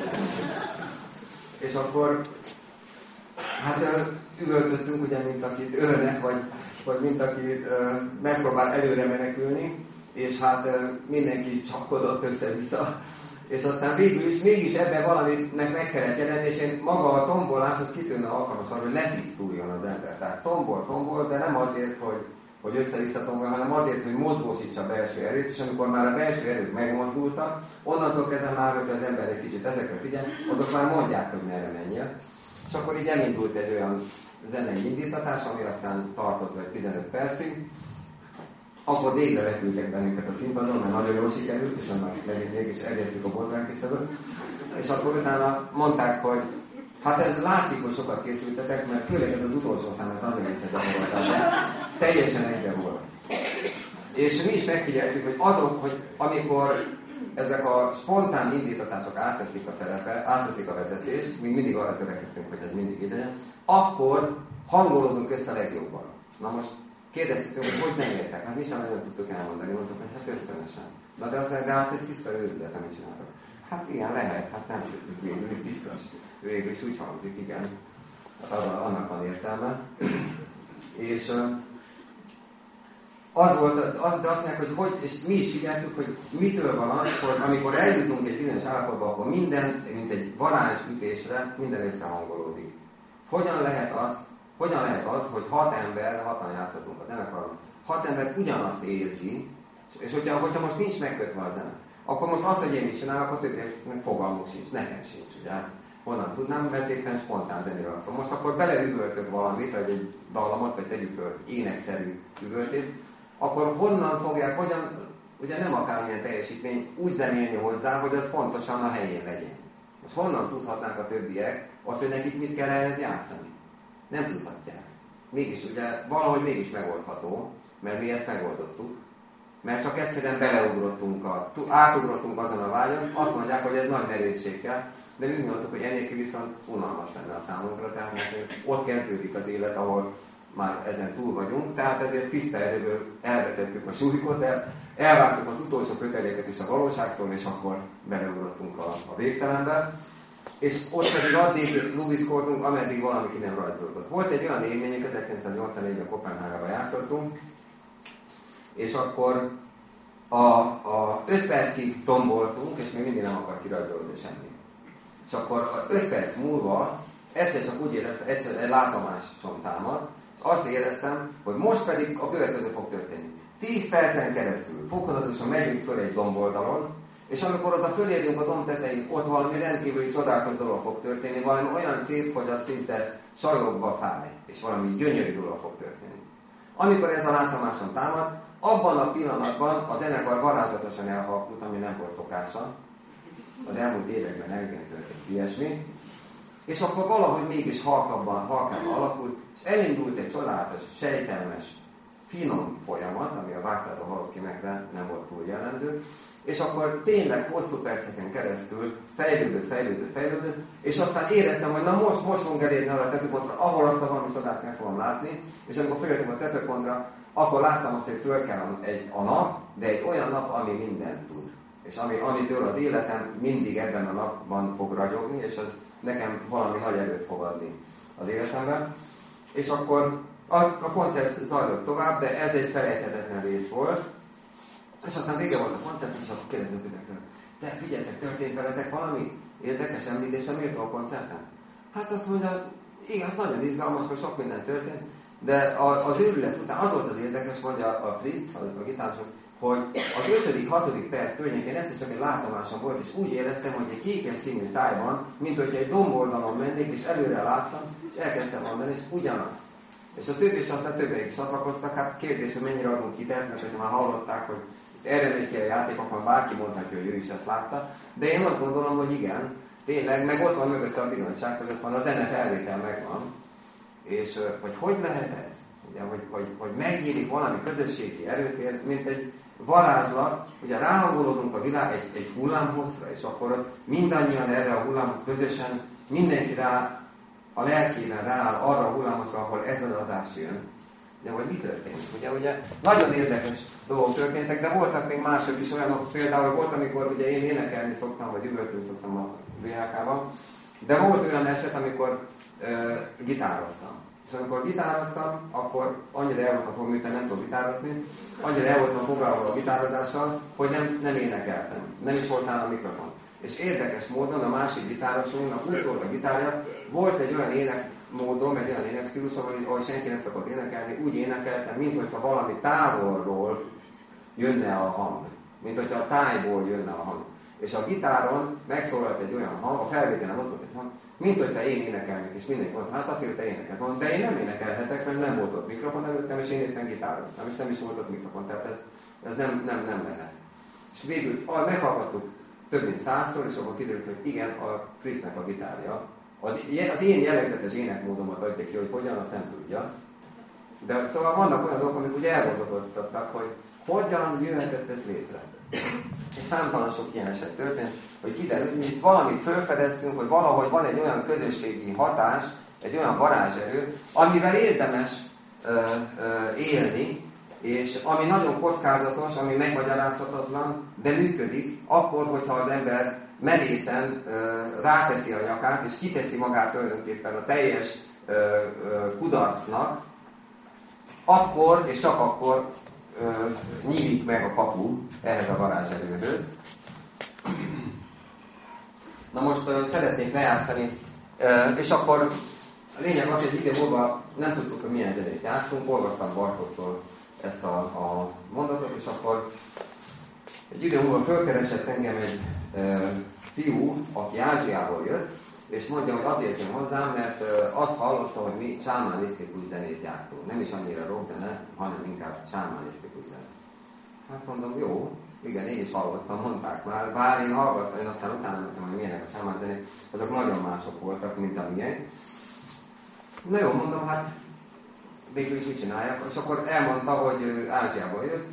És akkor, hát üvöltöttünk, ugye, mint akit ölnek, vagy, vagy mint akit megpróbál előre menekülni, és hát mindenki csapkodott össze-vissza. És aztán végül is mégis ebben valaminek meg kellett jelenni, és én maga a tombolás az kitűnne alkalmas arra, hogy letisztuljon az ember. Tehát tombol, tombol, de nem azért, hogy, hogy össze-vissza tombol, hanem azért, hogy mozgósítsa a belső erőt, és amikor már a belső erők megmozdultak, onnantól kezdve már, hogy az ember egy kicsit ezekre figyel, azok már mondják, hogy merre menjél. És akkor így elindult egy olyan zenei indítatás, ami aztán tartott vagy tizenöt percig. Akkor végre leküldtek bennünket a színpadon, mert nagyon jól sikerült, és annak mégis elértük a botrány küszöböt. És akkor utána mondták, hogy hát ez látszik, hogy sokat készültetek, mert főleg ez az utolsó szám, ez nagyon visszagyakoroltál, teljesen egyre volt. És mi is megfigyeltük, hogy azok, hogy amikor ezek a spontán indítatások átveszik a szerepet, átveszik a vezetést, mi mindig arra törekedtünk, hogy ez mindig ide, akkor hangolódunk össze a legjobban. Na most kérdeztük, hogy hogy zenéltek? Hát mi sem nagyon tudtuk elmondani. Mondtuk, hogy hát ösztönösen. Na de, az, de hát ez tiszta őrület, amit csináltak. Hát igen, lehet, hát nem tudjuk végül, hogy biztos. Végül is úgy hangzik, igen. Hát annak van értelme. És az volt, az, de azt mondják, hogy, hogy, és mi is figyeltük, hogy mitől van az, hogy amikor eljutunk egy bizonyos állapotba, akkor minden, mint egy varázsütésre, minden összehangolódik. Hogyan lehet az, Hogyan lehet az, hogy hat ember, hatan játszhatunk a zenekaron, hat ember ugyanazt érzi, és hogyha, hogyha most nincs megkötve a zene, akkor most azt, hogy én mit csinálok, akkor tökéletesen fogalmuk sincs, nekem sincs, ugye? Honnan tudnám, mert éppen spontán zenéről szól. Most akkor beleüvöltök valamit, vagy egy dallamot, vagy tegyük föl énekszerű üvöltést, akkor honnan fogják, hogyan, ugye nem akármilyen teljesítmény, úgy zenélni hozzá, hogy az pontosan a helyén legyen. Most honnan tudhatnák a többiek azt, hogy nekik mit kell ehhez játszani? Nem tudhatják. Mégis, ugye, valahogy mégis megoldható, mert mi ezt megoldottuk. Mert csak egyszerűen beleugrottunk, a, átugrottunk azon a vágyon, azt mondják, hogy ez nagy merészség kell. de mi úgy gondoltuk, hogy enélkül viszont unalmas lenne a számunkra, tehát ott kezdődik az élet, ahol már ezen túl vagyunk, tehát ezért tiszta erőből elvetettük a súlykot, el, elvártuk az utolsó köteléket is a valóságtól, és akkor beleugrottunk a, a végtelenbe. És ott pedig addig lubickoltunk, ameddig valami ki nem rajzolódott. Volt egy olyan élményünk, ezerkilencszáznyolcvannégyben Kopenhágába játszottunk, és akkor a, a öt percig tomboltunk, és még mindig nem akar kirajzolódni semmi. És akkor öt perc múlva egyszer csak úgy éreztem, egyszer egy látomásom támad, és azt éreztem, hogy most pedig a következő fog történni. tíz percen keresztül fokozatosan megyünk föl egy domboldalon, és amikor oda fölérjünk a domb tetején, ott valami rendkívüli csodálatos dolog fog történni, valami olyan szép, hogy az szinte sajogba fáj, és valami gyönyörű dolog fog történni. Amikor ez a látomásom támad, abban a pillanatban a zenekar varázslatosan elhalkult, ami nem volt szokása. Az elmúlt években elgén történt ilyesmi. És akkor valahogy mégis halkabban, halkabban alakult, és elindult egy csodálatos, sejtelmes, finom folyamat, ami a vágtától halott ki meg, de nem volt túl jellemző. És akkor tényleg hosszú perceken keresztül fejlődött, fejlődött, fejlődött, és aztán éreztem, hogy na most, most fogunk elérni arra a tetőpontra, ahol azt a valami csodát meg fogom látni, és amikor feljöttem a tetőpontra, akkor láttam azt, hogy föl kell egy, a nap, de egy olyan nap, ami mindent tud. És ami, amitől az életem mindig ebben a napban fog ragyogni, és az nekem valami nagy erőt fog adni az életemben. És akkor a, a koncert zajlott tovább, de ez egy felejthetetlen rész volt. És aztán vége volt a koncert, és akkor kérdezők tőle, de figyeljetek, történt veletek valami érdekes említésre méltó a koncerten? Hát azt mondja, igaz, nagyon izgalmas, hogy sok minden történt, de az őrület után az volt az érdekes, mondja a Fritz, a gitárosok, hogy az ötödik, hatodik perc környékén ez csak egy látomásom volt, és úgy éreztem, hogy egy kékes színű tájban, mint hogyha egy domboldalon mennék, és előre láttam, és elkezdtem mondani, és ugyanaz. És a többi és aztán többiek is csatlakoztak, hát kérdés, hogy mennyire adunk hitelt, mert hogy már hallották, hogy erre megy ki a játékokban, bárki mondhatja, hogy ő is ezt látta. De én azt gondolom, hogy igen, tényleg, meg ott van mögötte a bizonyság, hogy ott van a zene felvétel megvan. És hogy hogy lehet ez? Ugye, hogy, hogy, hogy megnyílik valami közösségi erőtér, mint egy varázslat, ugye ráhangolódunk a világ egy, egy hullámhosszra, és akkor mindannyian erre a hullámhoz közösen, mindenki rá, a lelkében rááll arra a hullámhozra, ahol ez az adás jön. Ugye, hogy mi történik? Ugye, ugye nagyon érdekes dolgok történtek, de voltak még mások is olyanok, például volt, amikor ugye én énekelni szoktam, vagy üvölteni szoktam a vé há ká-ban, de volt olyan eset, amikor uh, gitároztam. És amikor gitároztam, akkor annyira el voltam fogva, miután nem tudok gitározni, annyira el voltam foglalva a gitározással, hogy nem, nem énekeltem. Nem is volt nálam mikrofon. És érdekes módon a másik gitárosunknak úgy szólt a gitárja, volt egy olyan énekmódom, egy olyan énekstílus, ahol senki nem szokott énekelni, úgy énekeltem, minthogyha valami távolról jönne a hang. Mint hogyha a tájból jönne a hang. És a gitáron megszólalt egy olyan hang, a felvételen ott volt egy hang, mint hogyha én énekelnék, és mindenki mondta, hát akkor te énekel. De én nem énekelhetek, mert nem volt ott mikrofon előttem, és én éppen gitároztam, és nem is volt ott mikrofon, tehát ez, ez nem, nem, nem lehet. És végül meghallgattuk több mint százszor, és akkor kiderült, hogy igen, a Krisznek a gitárja. Az, az én jellegzetes énekmódomat adja ki, hogy hogyan, azt nem tudja. De szóval vannak olyan dolgok, amik ugye elgondolkodtattak, hogy hogyan jöhetett ez létre. És számtalan sok ilyen eset történt, hogy kiderült, hogy itt valamit felfedeztünk, hogy valahogy van egy olyan közösségi hatás, egy olyan varázserő, amivel érdemes ö, ö, élni, és ami nagyon kockázatos, ami megmagyarázhatatlan, de működik, akkor, hogyha az ember merészen ö, ráteszi a nyakát, és kiteszi magát tulajdonképpen a teljes ö, ö, kudarcnak, akkor, és csak akkor ö, nyílik meg a kapu ehhez a varázserőhöz. Na most ö, szeretnék lejátszani, ö, és akkor a lényeg az, hogy idő múlva nem tudtuk, hogy milyen zenét játszunk, olvastam Bartóktól ezt a, a mondatot, és akkor egy idő múlva fölkeresett engem egy e, fiú, aki Ázsiából jött, és mondja, hogy azért jön hozzám, mert e, azt hallotta, hogy mi sámánisztikus zenét játszunk. Nem is annyira rockzene, hanem inkább sámánisztikus zene. Hát mondom, jó, igen, én is hallottam, mondták már, bár én hallgattam, én aztán utána mentem, hogy milyenek a sámán zenék, azok nagyon mások voltak, mint amilyen. Na jó, mondom, hát végül is mit csinálják, és akkor elmondta, hogy Ázsiából jött,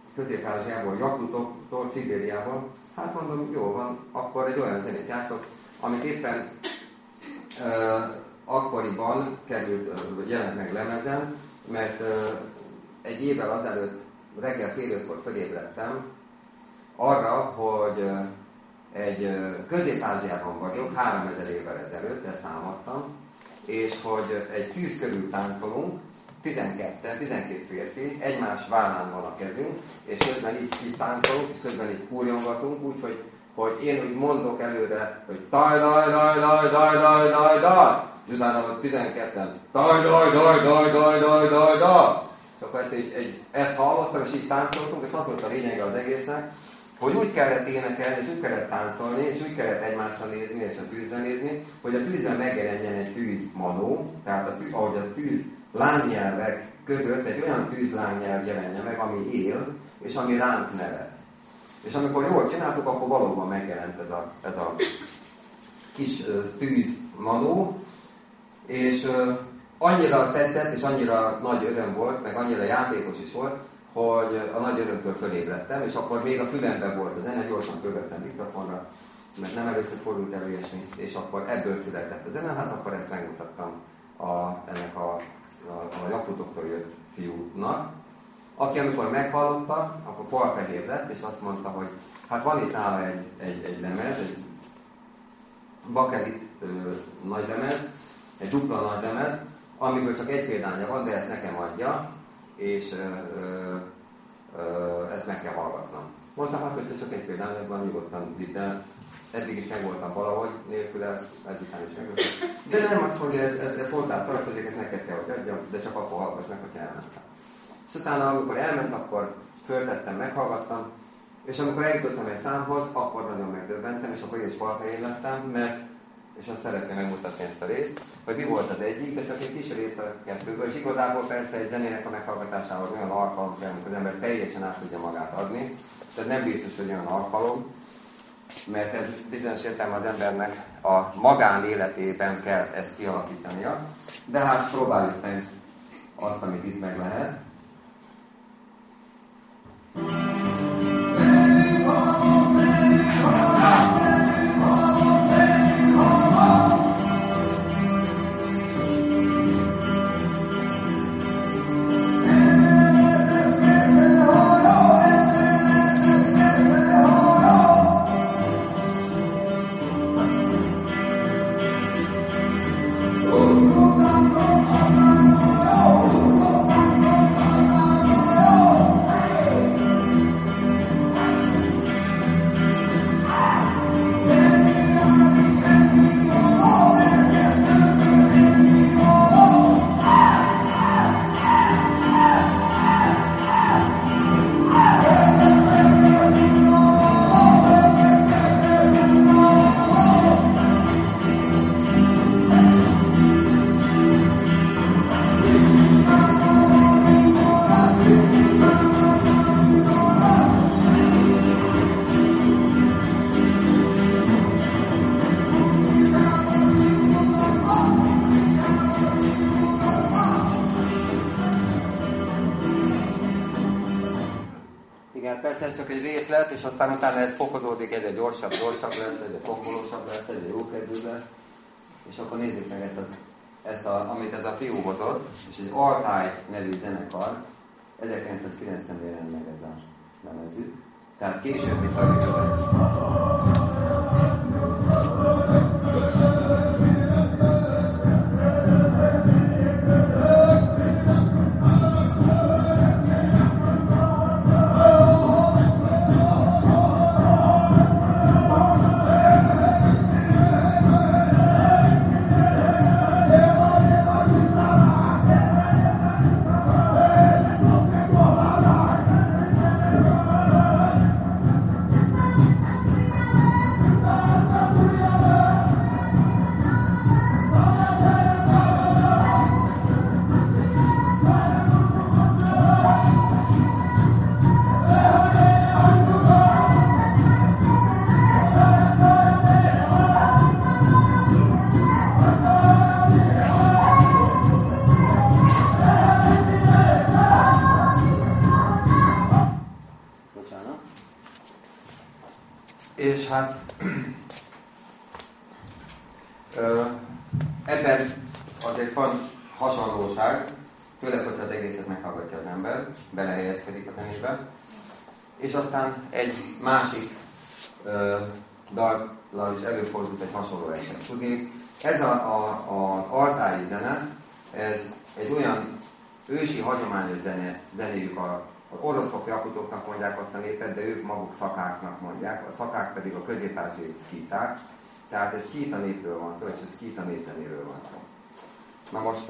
Közép-Ázsiából, Jakutoktól, Szibériából. Hát mondom, jó van, akkor egy olyan zenét játszok, amit éppen uh, akkoriban került, uh, jelent meg lemezen, mert uh, egy évvel azelőtt reggel fél ötkor felébredtem arra, hogy uh, egy uh, Közép-Ázsiában vagyok, háromezer évvel ezelőtt, ezt támadtam, és hogy egy tűz körül táncolunk, tizenketten, tizenkét férfi, egymás vállán van a kezünk, és közben így, így táncolunk, és közben így kúrjongatunk, úgyhogy hogy én úgy mondok előre, hogy taj, daj, daj, daj, daj, daj, daj, daj, és utána tizenketten, taj, daj, daj, daj, daj, daj, daj, daj. És akkor ezt, egy, egy, ezt hallottam, és így táncoltunk, és az volt a lényege az egésznek, hogy úgy kellett énekelni, és úgy kellett táncolni, és úgy kellett egymásra nézni, és a tűzre nézni, hogy a tűzben megjelenjen egy tűzmanó, tehát a tűz, ahogy a tűz lángnyelvek között egy olyan tűzlángnyelv jelenje meg, ami él, és ami ránk nevet. És amikor jól csináltuk, akkor valóban megjelent ez a, ez a kis uh, tűzmanó, és uh, annyira tetszett, és annyira nagy öröm volt, meg annyira játékos is volt, hogy a nagy örömtől fölébredtem, és akkor még a fülemben volt a zene, gyorsan fölvettem diktafonra, mert nem először fordult elő ilyesmi, és akkor ebből született a zene, hát akkor ezt megmutattam a, ennek a, a, a Jakutoktól jött fiúnak, aki amikor meghallotta, akkor falfehér lett, és azt mondta, hogy hát van itt nála egy, egy, egy lemez, egy bakelit ö, nagy lemez, egy dupla nagy lemez, amiből csak egy példánya van, de ezt nekem adja, és ö, ö, ö, ezt meg kell hallgatnom. Mondtam, hát, hogy csak egy példánya van, nyugodtan vidd el. Eddig is megvoltam valahogy, nélküle, ezután is megvoltam. De nem azt mondja, ez, ez, ez hozzá tartozik, ez neked kell, hogy adjam, de csak akkor hallgass meg, hogyha elmentem. És utána, amikor elment, akkor föltettem, meghallgattam, és amikor eljutottam egy számhoz, akkor nagyon megdöbbentem, és akkor én is falfehér lettem, mert, és azt szeretném megmutatni ezt a részt, hogy mi volt az egyik, de csak egy kis részt a kettőből, és igazából persze egy zenének a meghallgatásához olyan alkalom kell, amikor az ember teljesen át tudja magát adni, tehát nem biztos, hogy olyan alkalom, mert ez bizonyos értelme az embernek a magánéletében kell ezt kialakítania, de hát próbáljuk meg azt, amit itt meg lehet. És aztán utána ez fokozódik, egyre gyorsabb, gyorsabb lesz, egyre pongolósabb lesz, egyre jókedvűbb lesz. És akkor nézzük meg ezt, a, ezt a, amit ez a fiú hozott, és egy Altály nevű zenekar, ezerkilencszázkilencvenben jelent meg ez a lemezük. Tehát később, mint a Hallelujah. Ebben azért van hasonlóság, főleg, hogyha az egészet meghallgatja az ember, belehelyezkedik a zenébe, és aztán egy másik ö, dallal is előfordult egy hasonló eset. Tudni, ez a, a, a altái zene, ez egy olyan ősi hagyományos zene, zenéjük, a, az oroszok jakutóknak mondják azt a népet, de ők maguk szakáknak mondják, a szakák pedig a közép-ázsiai szkíták, tehát ez szkíta népről van szó, és ez szkíta népzenéről van szó. Na most,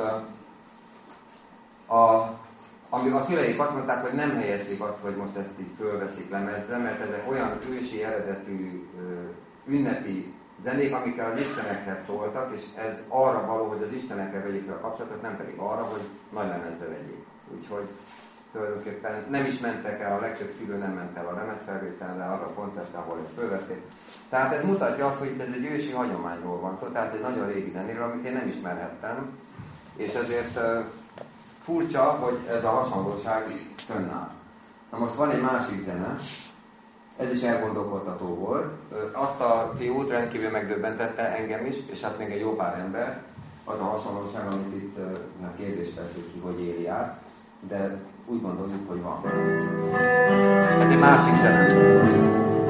a, amíg a szüleik azt mondták, hogy nem helyeslik azt, hogy most ezt így fölveszik lemezre, mert ezek olyan ősi eredetű ünnepi zenék, amikkel az istenekhez szóltak, és ez arra való, hogy az istenekkel vegyék fel a kapcsolatot, nem pedig arra, hogy nagy lemezre vegyék. Úgyhogy tulajdonképpen nem is mentek el, a legtöbb szülő nem ment el a lemezfelvételre, arra a koncertre, ahol ezt fölvették. Tehát ez mutatja azt, hogy ez egy ősi hagyományról van szó, tehát egy nagyon régi zenéről, amit én nem ismerhettem, és ezért uh, furcsa, hogy ez a hasonlóság fönnáll. Na most van egy másik zene, ez is elgondolkodtató volt. Azt a fiút rendkívül megdöbbentette engem is, és hát még egy jó pár ember, az a hasonlóság, amit itt uh, kérdést veszünk ki, hogy éli át, de úgy gondoljuk, hogy van. Ez egy másik zene.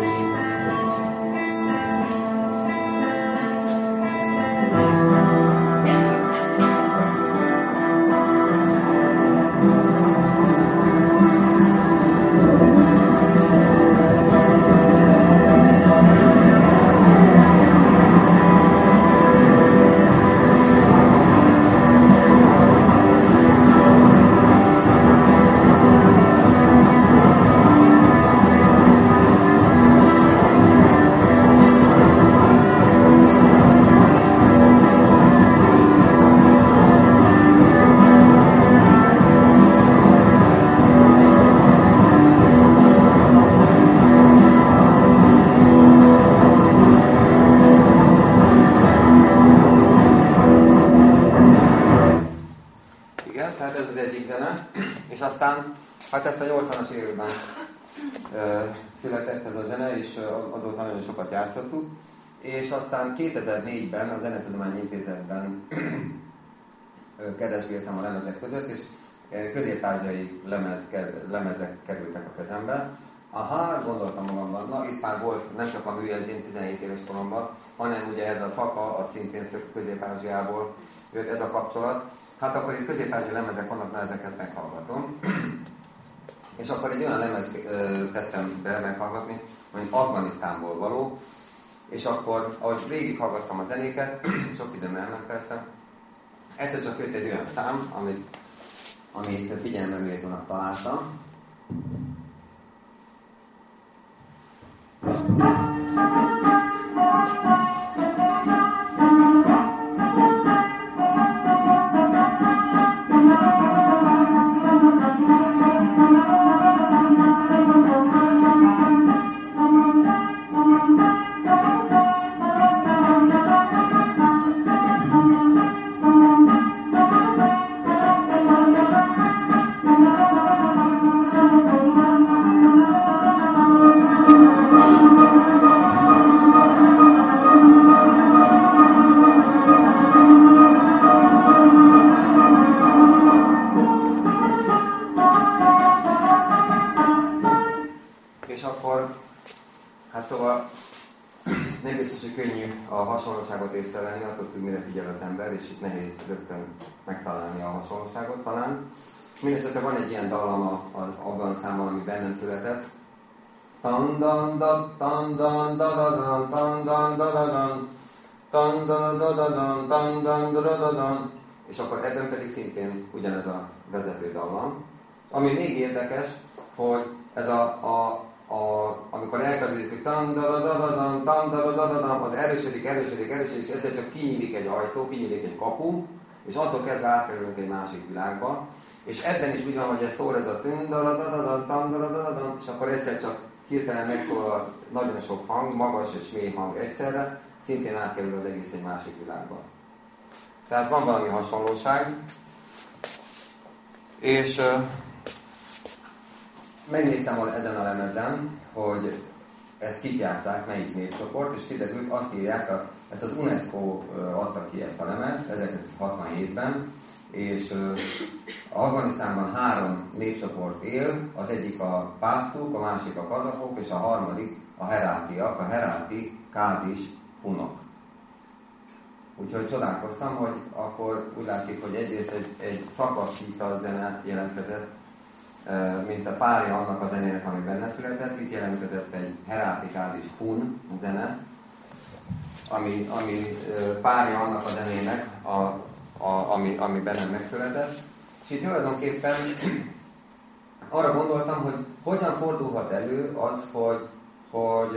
Hát ezt a nyolcvanas években ö, született ez a zene, és azóta nagyon sokat játszottuk. És aztán kétezer-négyben a Zenetudományi Intézetben keresgéltem a lemezek között, és közép-ázsiai lemez, lemezek kerültek a kezembe. Aha, gondoltam magamban, na itt már volt nem csak a műjelzén tizenhét éves koromban, hanem ugye ez a szaka, az szintén Közép-Ázsiából jött ez a kapcsolat. Hát akkor itt közép-ázsiai lemezek vannak, na ezeket meghallgatom. És akkor egy olyan lemez tettem be meghallgatni, amit Afganisztánból való, és akkor, ahogy végighallgattam a zenéket, sok időm elment persze, egyszer csak jött egy olyan szám, amit, amit figyelemre méltónak találtam. És itt nehéz rögtön megtalálni a hasonlóságot talán. Mindenesetre van egy ilyen dallam abban a számban, ami bennem született. És akkor ebben pedig szintén ugyanez a vezető dallam. Ami még érdekes, hogy ez a, a A, amikor elkezdődik, hogy tan-da-da-da-da-dam, tan-da-da-da-da-dam, az erősödik, erősödik, erősödik, és ezzel csak kinyílik egy ajtó, kinyílik egy kapu, és attól kezdve átkerülünk egy másik világba. És ebben is úgy van, hogy ez szól ez a tan-da-da-da-dam, tan-da-da-da-dam, és akkor egyszer csak hirtelen megszólal nagyon sok hang, magas és mély hang egyszerre, szintén átkerül az egész egy másik világba. Tehát van valami hasonlóság, és megnéztem ezen a lemezen, hogy ezt kik játsszák, melyik népcsoport, és kiderült, azt írják a Ezt az UNESCO adta ki ezt a lemezt ezerkilencszázhatvanhétben, és Afganisztánban három népcsoport él, az egyik a pásztuk, a másik a kazakok, és a harmadik a herátiak, a heráti kádis hunok. Úgyhogy csodálkoztam, hogy akkor úgy látszik, hogy egyrészt egy, egy szakaszhítal zene jelentkezett, mint a párja annak a zenének, ami benne született. Itt jelentkezett egy heráti kádis hun zene, ami, ami párja annak a zenének, a, a, ami, ami bennem megszületett. És itt tulajdonképpen arra gondoltam, hogy hogyan fordulhat elő az, hogy, hogy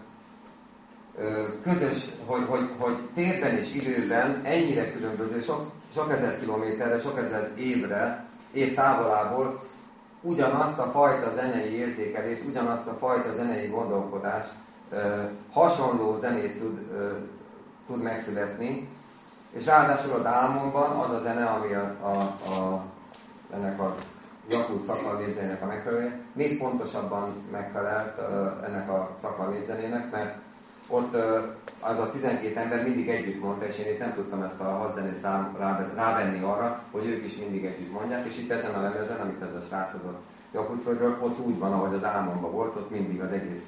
közös, hogy, hogy, hogy térben és időben ennyire különböző, sok, sok ezer kilométerre, sok ezer évre, év távolából ugyanazt a fajta zenei érzékelést, ugyanazt a fajta zenei gondolkodást, hasonló zenét tud, tud megszületni, és ráadásul az álmomban az a zene, ami a, a, a, ennek a Jakub szakmallétzenének a megfelelője, még pontosabban megfelelt ennek a szakmallétzenének, mert ott az a tizenkét ember mindig együtt mondta, és én itt nem tudtam ezt a hat zenét szám rávenni arra, hogy ők is mindig együtt mondják, és itt ezen a lemezen, amit ez a srác hozott Jakubföldről, ott úgy van, ahogy az álmomban volt, ott mindig az egész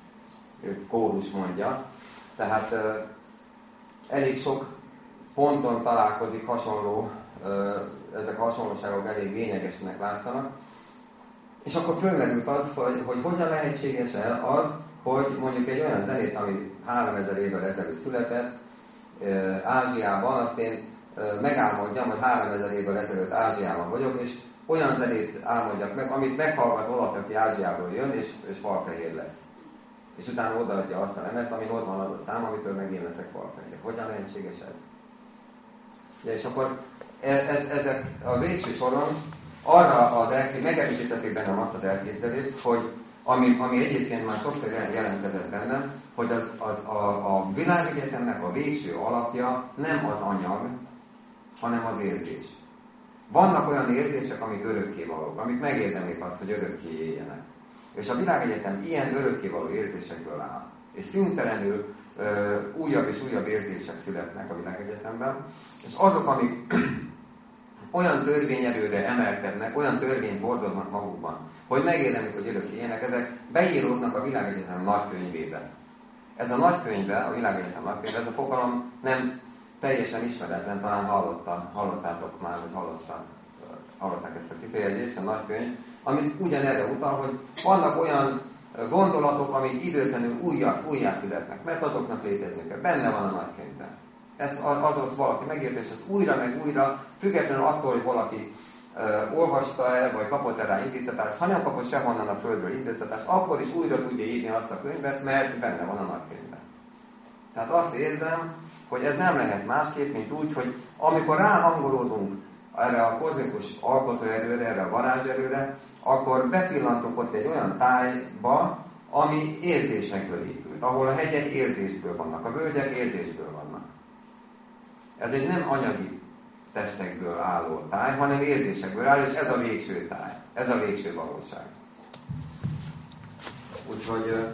kórus mondja. Tehát elég sok ponton találkozik hasonló, ezek a hasonlóságok elég lényegesnek látszanak. És akkor fölmerült az, hogy, hogy hogyan lehetséges el az, hogy mondjuk egy olyan zenét, ami háromezer évvel ezelőtt született Ázsiában, azt én megálmodjam, hogy háromezer évvel ezelőtt Ázsiában vagyok, és olyan zenét álmodjak meg, amit meghallgat valaki, aki Ázsiából jön, és, és falfehér lesz. És utána odaadja azt a lemezt, amin ott van az a szám, amitől meg én leszek falfehér. Hogyan lehetséges ez? Ja, és akkor ez, ez, ezek a végső soron arra az elképzelést, megerősítették bennem azt az elképzelést, hogy ami, ami egyébként már sokszor jelentkezett bennem, hogy az, az a, a világegyetemnek a végső alapja nem az anyag, hanem az érzés. Vannak olyan érzések, amik örökkévalók, amik megérdemlik azt, hogy örökké éljenek. És a világegyetem ilyen örökkévaló érzésekből áll. És szüntelenül ö, újabb és újabb érzések születnek a világegyetemben, és azok, amik olyan törvényerőre emelkednek, olyan törvényt hordoznak magukban, hogy megérdemlik, hogy örökké éljenek, ezek beíródnak a világegyetem nagykönyvébe. Ez a nagykönyve, a világegyetem nagykönyve, ez a fogalom nem teljesen ismeretlen, talán hallotta, hallottátok már, hogy hallották, hallották ezt a kifejezést, a nagykönyv, amit ugyanerre utal, hogy vannak olyan gondolatok, amik időtlenül újjá, újjá születnek, mert azoknak léteznek kell. Benne van a nagykönyvben. Ezt azot valaki megérte, és ezt újra meg újra, függetlenül attól, hogy valaki uh, olvasta-e, vagy kapott-e rá indítatást, ha nem kapott sehonnan a földről indítatást, akkor is újra tudja írni azt a könyvet, mert benne van a nagykönyvben. Tehát azt érzem, hogy ez nem lehet másképp, mint úgy, hogy amikor ráhangolódunk erre a kozmikus alkotóerőre, erre a varázserőre, akkor bepillantok ott egy olyan tájba, ami érzésekből épült, ahol a hegyek érzésből vannak, a völgyek érzésből vannak. Ez egy nem anyagi testekből álló táj, hanem érzésekből áll, és ez a végső táj, ez a végső valóság. Úgyhogy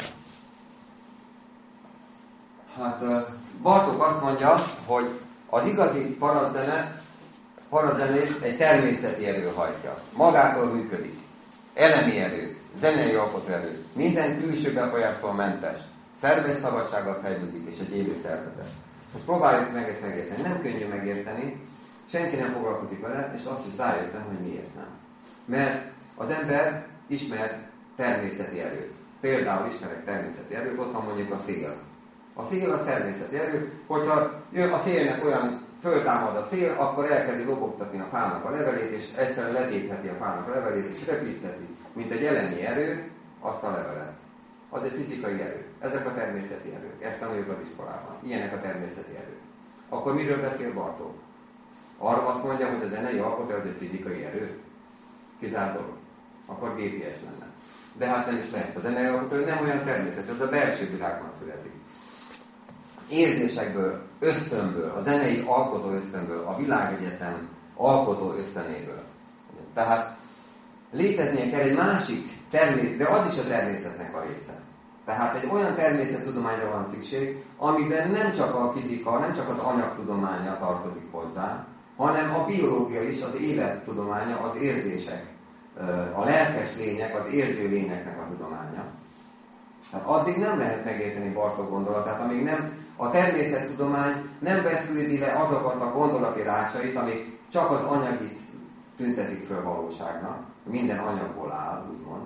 hát Bartók azt mondja, hogy az igazi parasztzene, parasztzenét egy természeti erő hajtja. Magától működik. Elemi erő, zenei alkotóerő, minden külső befolyástól mentes, szerves szabadsággal fejlődik, és egy élő szervezet. Most próbáljuk meg ezt megérteni. Nem könnyű megérteni, senki nem foglalkozik vele, és azt is rájöttem, hogy miért nem. Mert az ember ismer természeti erőt. Például ismerek természeti erőt, ott van mondjuk a szél. A szél az természeti erő, hogyha a szélnek olyan föltámad a szél, akkor elkezdi lobogtatni a fának a levelét, és egyszerűen letépheti a fának a levelét, és repítheti, mint egy elemi erő, azt a levelet. Az egy fizikai erő. Ezek a természeti erők. Ezt tanuljuk az iskolában. Ilyenek a természeti erők. Akkor miről beszél Bartók? Arról azt mondja, hogy a zenei alkotó az egy fizikai erő. Kizárt dolog. Akkor gé pé es lenne. De hát nem is lehet. A zenei alkotó nem olyan természeti, az a belső világban születik. Érzésekből, ösztönből, a zenei alkotó ösztönből, a világegyetem alkotó ösztönéből. Tehát léteznie kell egy másik természet, de az is a természetnek a része. Tehát egy olyan természettudományra van szükség, amiben nem csak a fizika, nem csak az anyagtudománya tartozik hozzá, hanem a biológia is, az élettudománya, az érzések, a lelkes lények, az érző lényeknek a tudománya. Tehát addig nem lehet megérteni Bartók gondolatát, amíg nem, a természettudomány nem vetőzi le azokat a gondolati rácsait, amik csak az anyagit tüntetik föl valóságnak, minden anyagból áll, úgymond.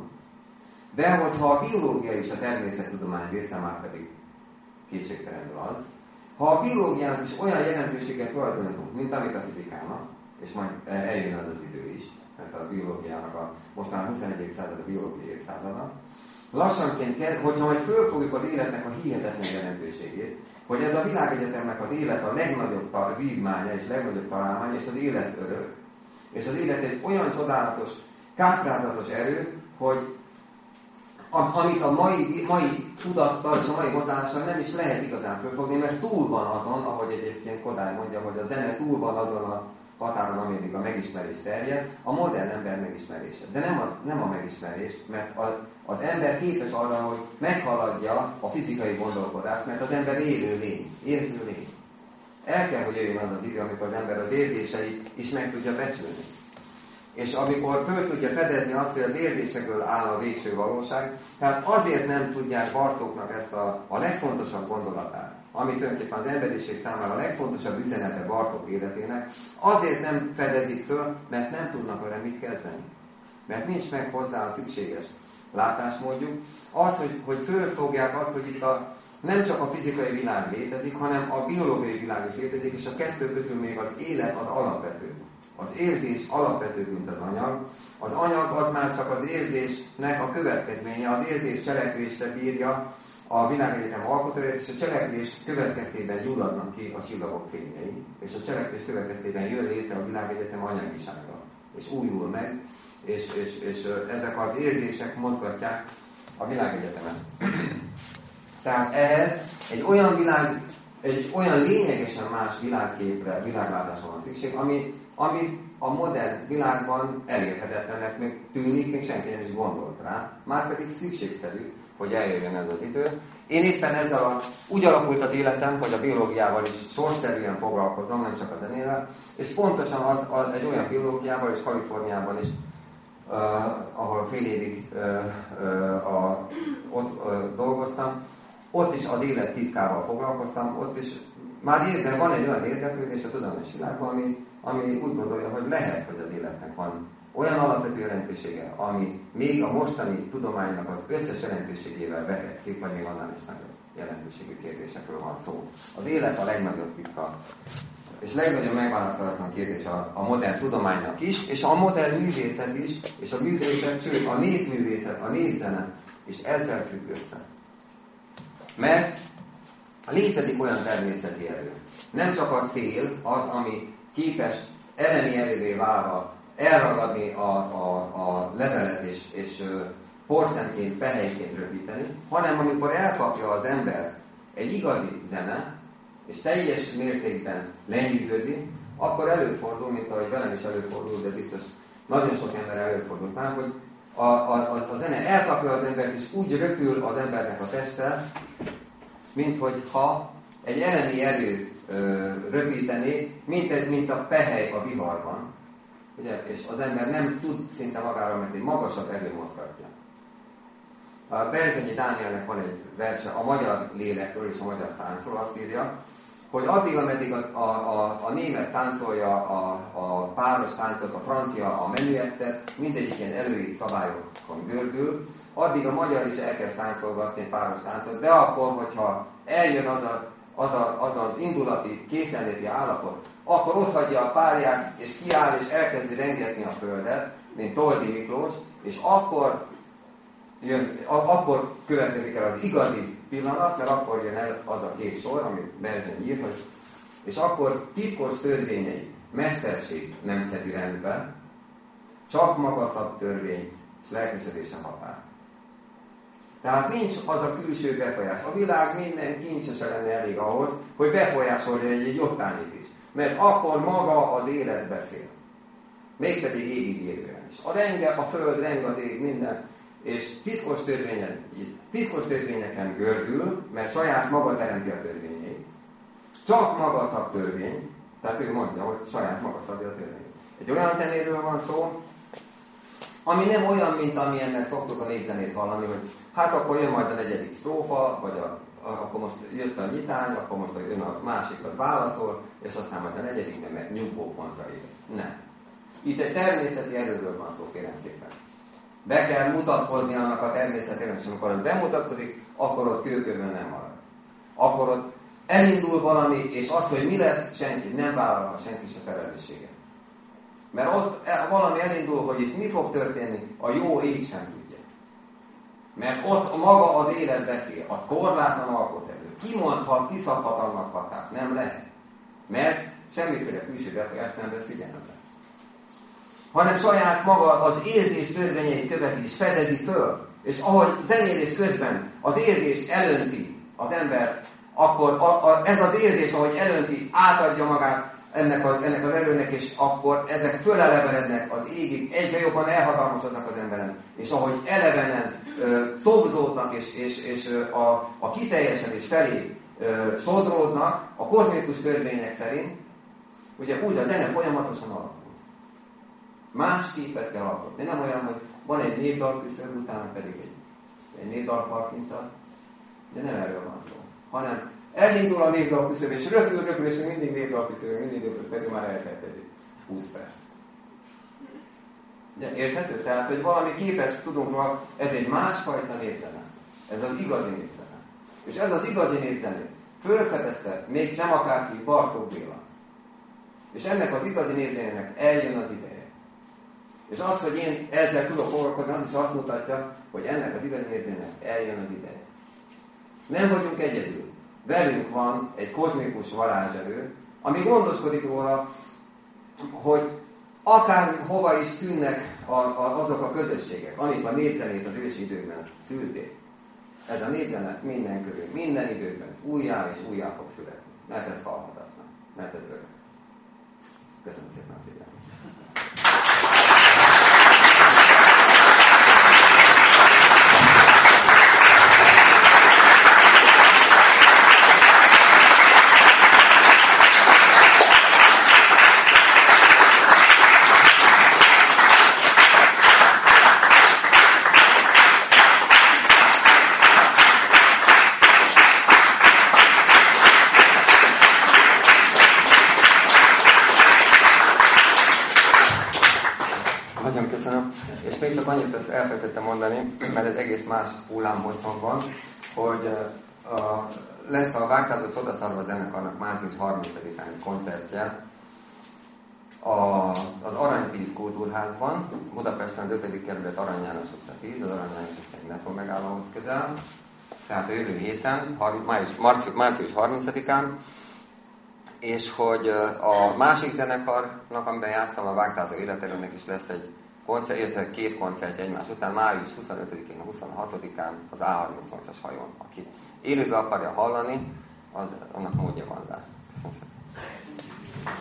De hogyha a biológia is a természettudomány része, már pedig kétségtelenül az, ha a biológiának is olyan jelentőséget tulajdonítunk, mint amit a fizikának, és majd eljön az az idő is, mert a biológiának a most már huszonegyedik század a biológiai évszázada, lassanként kezd, hogyha majd fölfogjuk az életnek a hihetetlen jelentőségét, hogy ez a világegyetemnek az élet a legnagyobb vívmánya és legnagyobb találmány, és az élet örök, és az élet egy olyan csodálatos, káprázatos erő, hogy amit a mai, mai tudattal és a mai hozzáállással nem is lehet igazán fölfogni, mert túl van azon, ahogy egyébként Kodály mondja, hogy a zene túl van azon a határon, ameddig a megismerés terjed, a modern ember megismerése. De nem a, nem a megismerés, mert az, az ember képes arra, hogy meghaladja a fizikai gondolkodást, mert az ember élő lény, érző lény. El kell, hogy jöjjön az az idő, amikor az ember az érzéseit is meg tudja becsülni. És amikor föl tudja fedezni azt, hogy az érzésekből áll a végső valóság, tehát azért nem tudják Bartóknak ezt a, a legfontosabb gondolatát, ami tulajdonképpen az emberiség számára a legfontosabb üzenete Bartók életének, azért nem fedezik föl, mert nem tudnak vele mit kezdeni. Mert nincs meg hozzá a szükséges látásmódjuk. Az, hogy, hogy fölfogják azt, hogy itt a, nem csak a fizikai világ létezik, hanem a biológiai világ is létezik, és a kettő közül még az élet az alapvető. Az érzés alapvetőbb, mint az anyag. Az anyag az már csak az érzésnek a következménye, az érzés cselekvésre bírja a világegyetem alkotója, és a cselekvés következtében gyulladnak ki a csillagok fényei, és a cselekvés következtében jön létre a világegyetem anyagisága, és újul meg, és, és, és ezek az érzések mozgatják a világegyetemet. Tehát ehhez egy olyan világ, egy olyan lényegesen más világképre, világlátásra van szükség, ami ami a modern világban elérhetetlennek még tűnik, még senki nem is gondolt rá, már pedig szükségszerű, hogy eljöjjön ez az idő. Én éppen ezzel a, úgy alakult az életem, hogy a biológiával is sorszerűen foglalkozom, nem csak a zenével, és pontosan az, az egy olyan biológiával, és Kaliforniában is, uh, ahol fél évig uh, uh, a, ott uh, dolgoztam, ott is az élet titkával foglalkoztam, ott is már érde, van egy olyan érdeklődés a tudományos világban, ami ami úgy gondolja, hogy lehet, hogy az életnek van olyan alapvető jelentősége, ami még a mostani tudománynak az összes jelentőségével vetekszik, vagy még annál is nagyobb jelentőségű kérdésekről van szó. Az élet a legnagyobb titka, és legnagyobb megválaszolatlan kérdés a, a modern tudománynak is, és a modern művészet is, és a művészet, sőt a népművészet, a népzene, és ezzel függ össze. Mert létezik olyan természeti erő. Nem csak a szél az, ami képes elemi erővé válva elragadni a, a, a levelet és, és porszemként, pehelyként röpíteni, hanem amikor elkapja az ember egy igazi zene, és teljes mértékben lenyűgözi, akkor előfordul, mint ahogy velem is előfordul, de biztos nagyon sok ember előfordult már, hogy a, a, a zene elkapja az embert, és úgy röpül az embernek a teste, mint hogyha egy elemi erő röpítené, mint, egy, mint a pehely a viharban. Ugye? És az ember nem tud szinte magára, mert egy magasabb erő mozgatja. A Berzsenyi Dánielnek van egy verse a magyar lélekről és a magyar táncról, azt írja, hogy addig, ameddig a, a, a, a német táncolja a, a páros táncot, a francia a menüettet, mindegyik ilyen előírt szabályokon gördül, addig a magyar is elkezd táncolgatni egy páros táncot, de akkor, hogyha eljön az a Az, a, az az indulati, készenléti állapot, akkor ott hagyja a párját, és kiáll, és elkezdi rengetni a földet, mint Toldi Miklós, és akkor, jön, a, akkor következik el az igazi pillanat, mert akkor jön el az a két sor, amit Berzsenyi ír, hogy, és akkor titkos törvényei, mesterség nem szedi rendbe, csak magasabb törvény, és lelkesedése határ. Tehát nincs az a külső befolyás. A világ minden kincsese lenne elég ahhoz, hogy befolyásolja egy, egy ottánit is. Mert akkor maga az élet beszél. Mégpedig égig érően is. A renge, a föld, reng az ég, minden. és titkos, törvények, titkos törvényeken gördül, mert saját maga teremti a törvényeit. Csak maga szab törvény, tehát ő mondja, hogy saját maga szabja a törvényt. Egy olyan zenéről van szó, ami nem olyan, mint amilyennek szoktuk a népzenét hallani, hogy hát akkor jön majd a negyedik sztrófa, vagy a, a, akkor most jött a nyitány, akkor most jön a másik, az válaszol, és aztán majd a negyedik, meg nyugvó pontra ér. Nem. Itt egy természeti erőről van szó, kérem szépen. Be kell mutatkozni annak a természetében, és amikor az bemutatkozik, akkor ott kőkövön nem marad. Akkor ott elindul valami, és az, hogy mi lesz, senki nem vállalva, senki se felelőssége. Mert ott valami elindul, hogy itt mi fog történni, a jó ég sem tudja. Mert ott maga az élet beszél, az korlátlan alkoterő. Kimondhat, kiszabhat annak hatás, nem lehet. Mert semmiféle külső befolyást nem vesz figyelembe. Hanem saját maga az érzés törvényeit követi és fedezi föl. És ahogy zenélés közben az érzés elönti az ember, akkor a, a, ez az érzés, ahogy elönti, átadja magát ennek az, ennek az erőnek, és akkor ezek fölelevenednek az égig, egyre jobban elhatalmasodnak az emberen. És ahogy elevenen ö, tobzódnak, és, és, és ö, a, a kiteljesedés felé ö, sodródnak, a kozmikus törvények szerint, ugye úgy a zene folyamatosan alakul. Más képet kell alkotni. Nem olyan, hogy van egy népdal küszöb, utána pedig egy, egy népdal parkincat, de nem erről van szó. Hanem elindul a népdal küszöb, és röpül, röpül, és mindig népdal küszöb, mindig röpül, pedig már eltelt egy húsz perc. De érthető? Tehát, hogy valami képet tudunk róla, ez egy másfajta népzene. Ez az igazi népzene. És ez az igazi népzene fölfedezte, még nem akárki, Bartók Béla. És ennek az igazi népzenének eljön az ideje. És az, hogy én ezzel tudok foglalkozni, az is azt mutatja, hogy ennek az igazi népzenének eljön az ideje. Nem vagyunk egyedül. Velünk van egy kozmikus varázserő, ami gondoskodik róla, hogy akár hova is tűnnek a, a, azok a közösségek, amik a népzenét az ősi időkben szülték. Ez a népzene minden körül, minden időben újjá és újjá fog születni. Mert ez halhatatlan. Mert ez örök. Köszönöm szépen a figyelmet. És még csak annyit ezt elfelejtettem mondani, mert ez egész más hullámhosszon van, hogy a, lesz a Vágtázó Csodaszarva zenekarnak március harmincadikán egy koncertje a, az Aranytíz Kultúrházban, Budapesten az ötödik kerület Arany János utca tíz, az Arany János utca egy metró megállóhoz közel, tehát a jövő héten, május, március, március harmincadikán, és hogy a másik zenekarnak, amiben játszom, a Vágtázó Életerőnek is lesz egy koncert, illetve két koncertje egymás után, május huszonötödikén, a huszonhatodikán az á harmincnyolcas hajón. Aki élőben akarja hallani, az, annak módja van rá. Köszönöm szépen.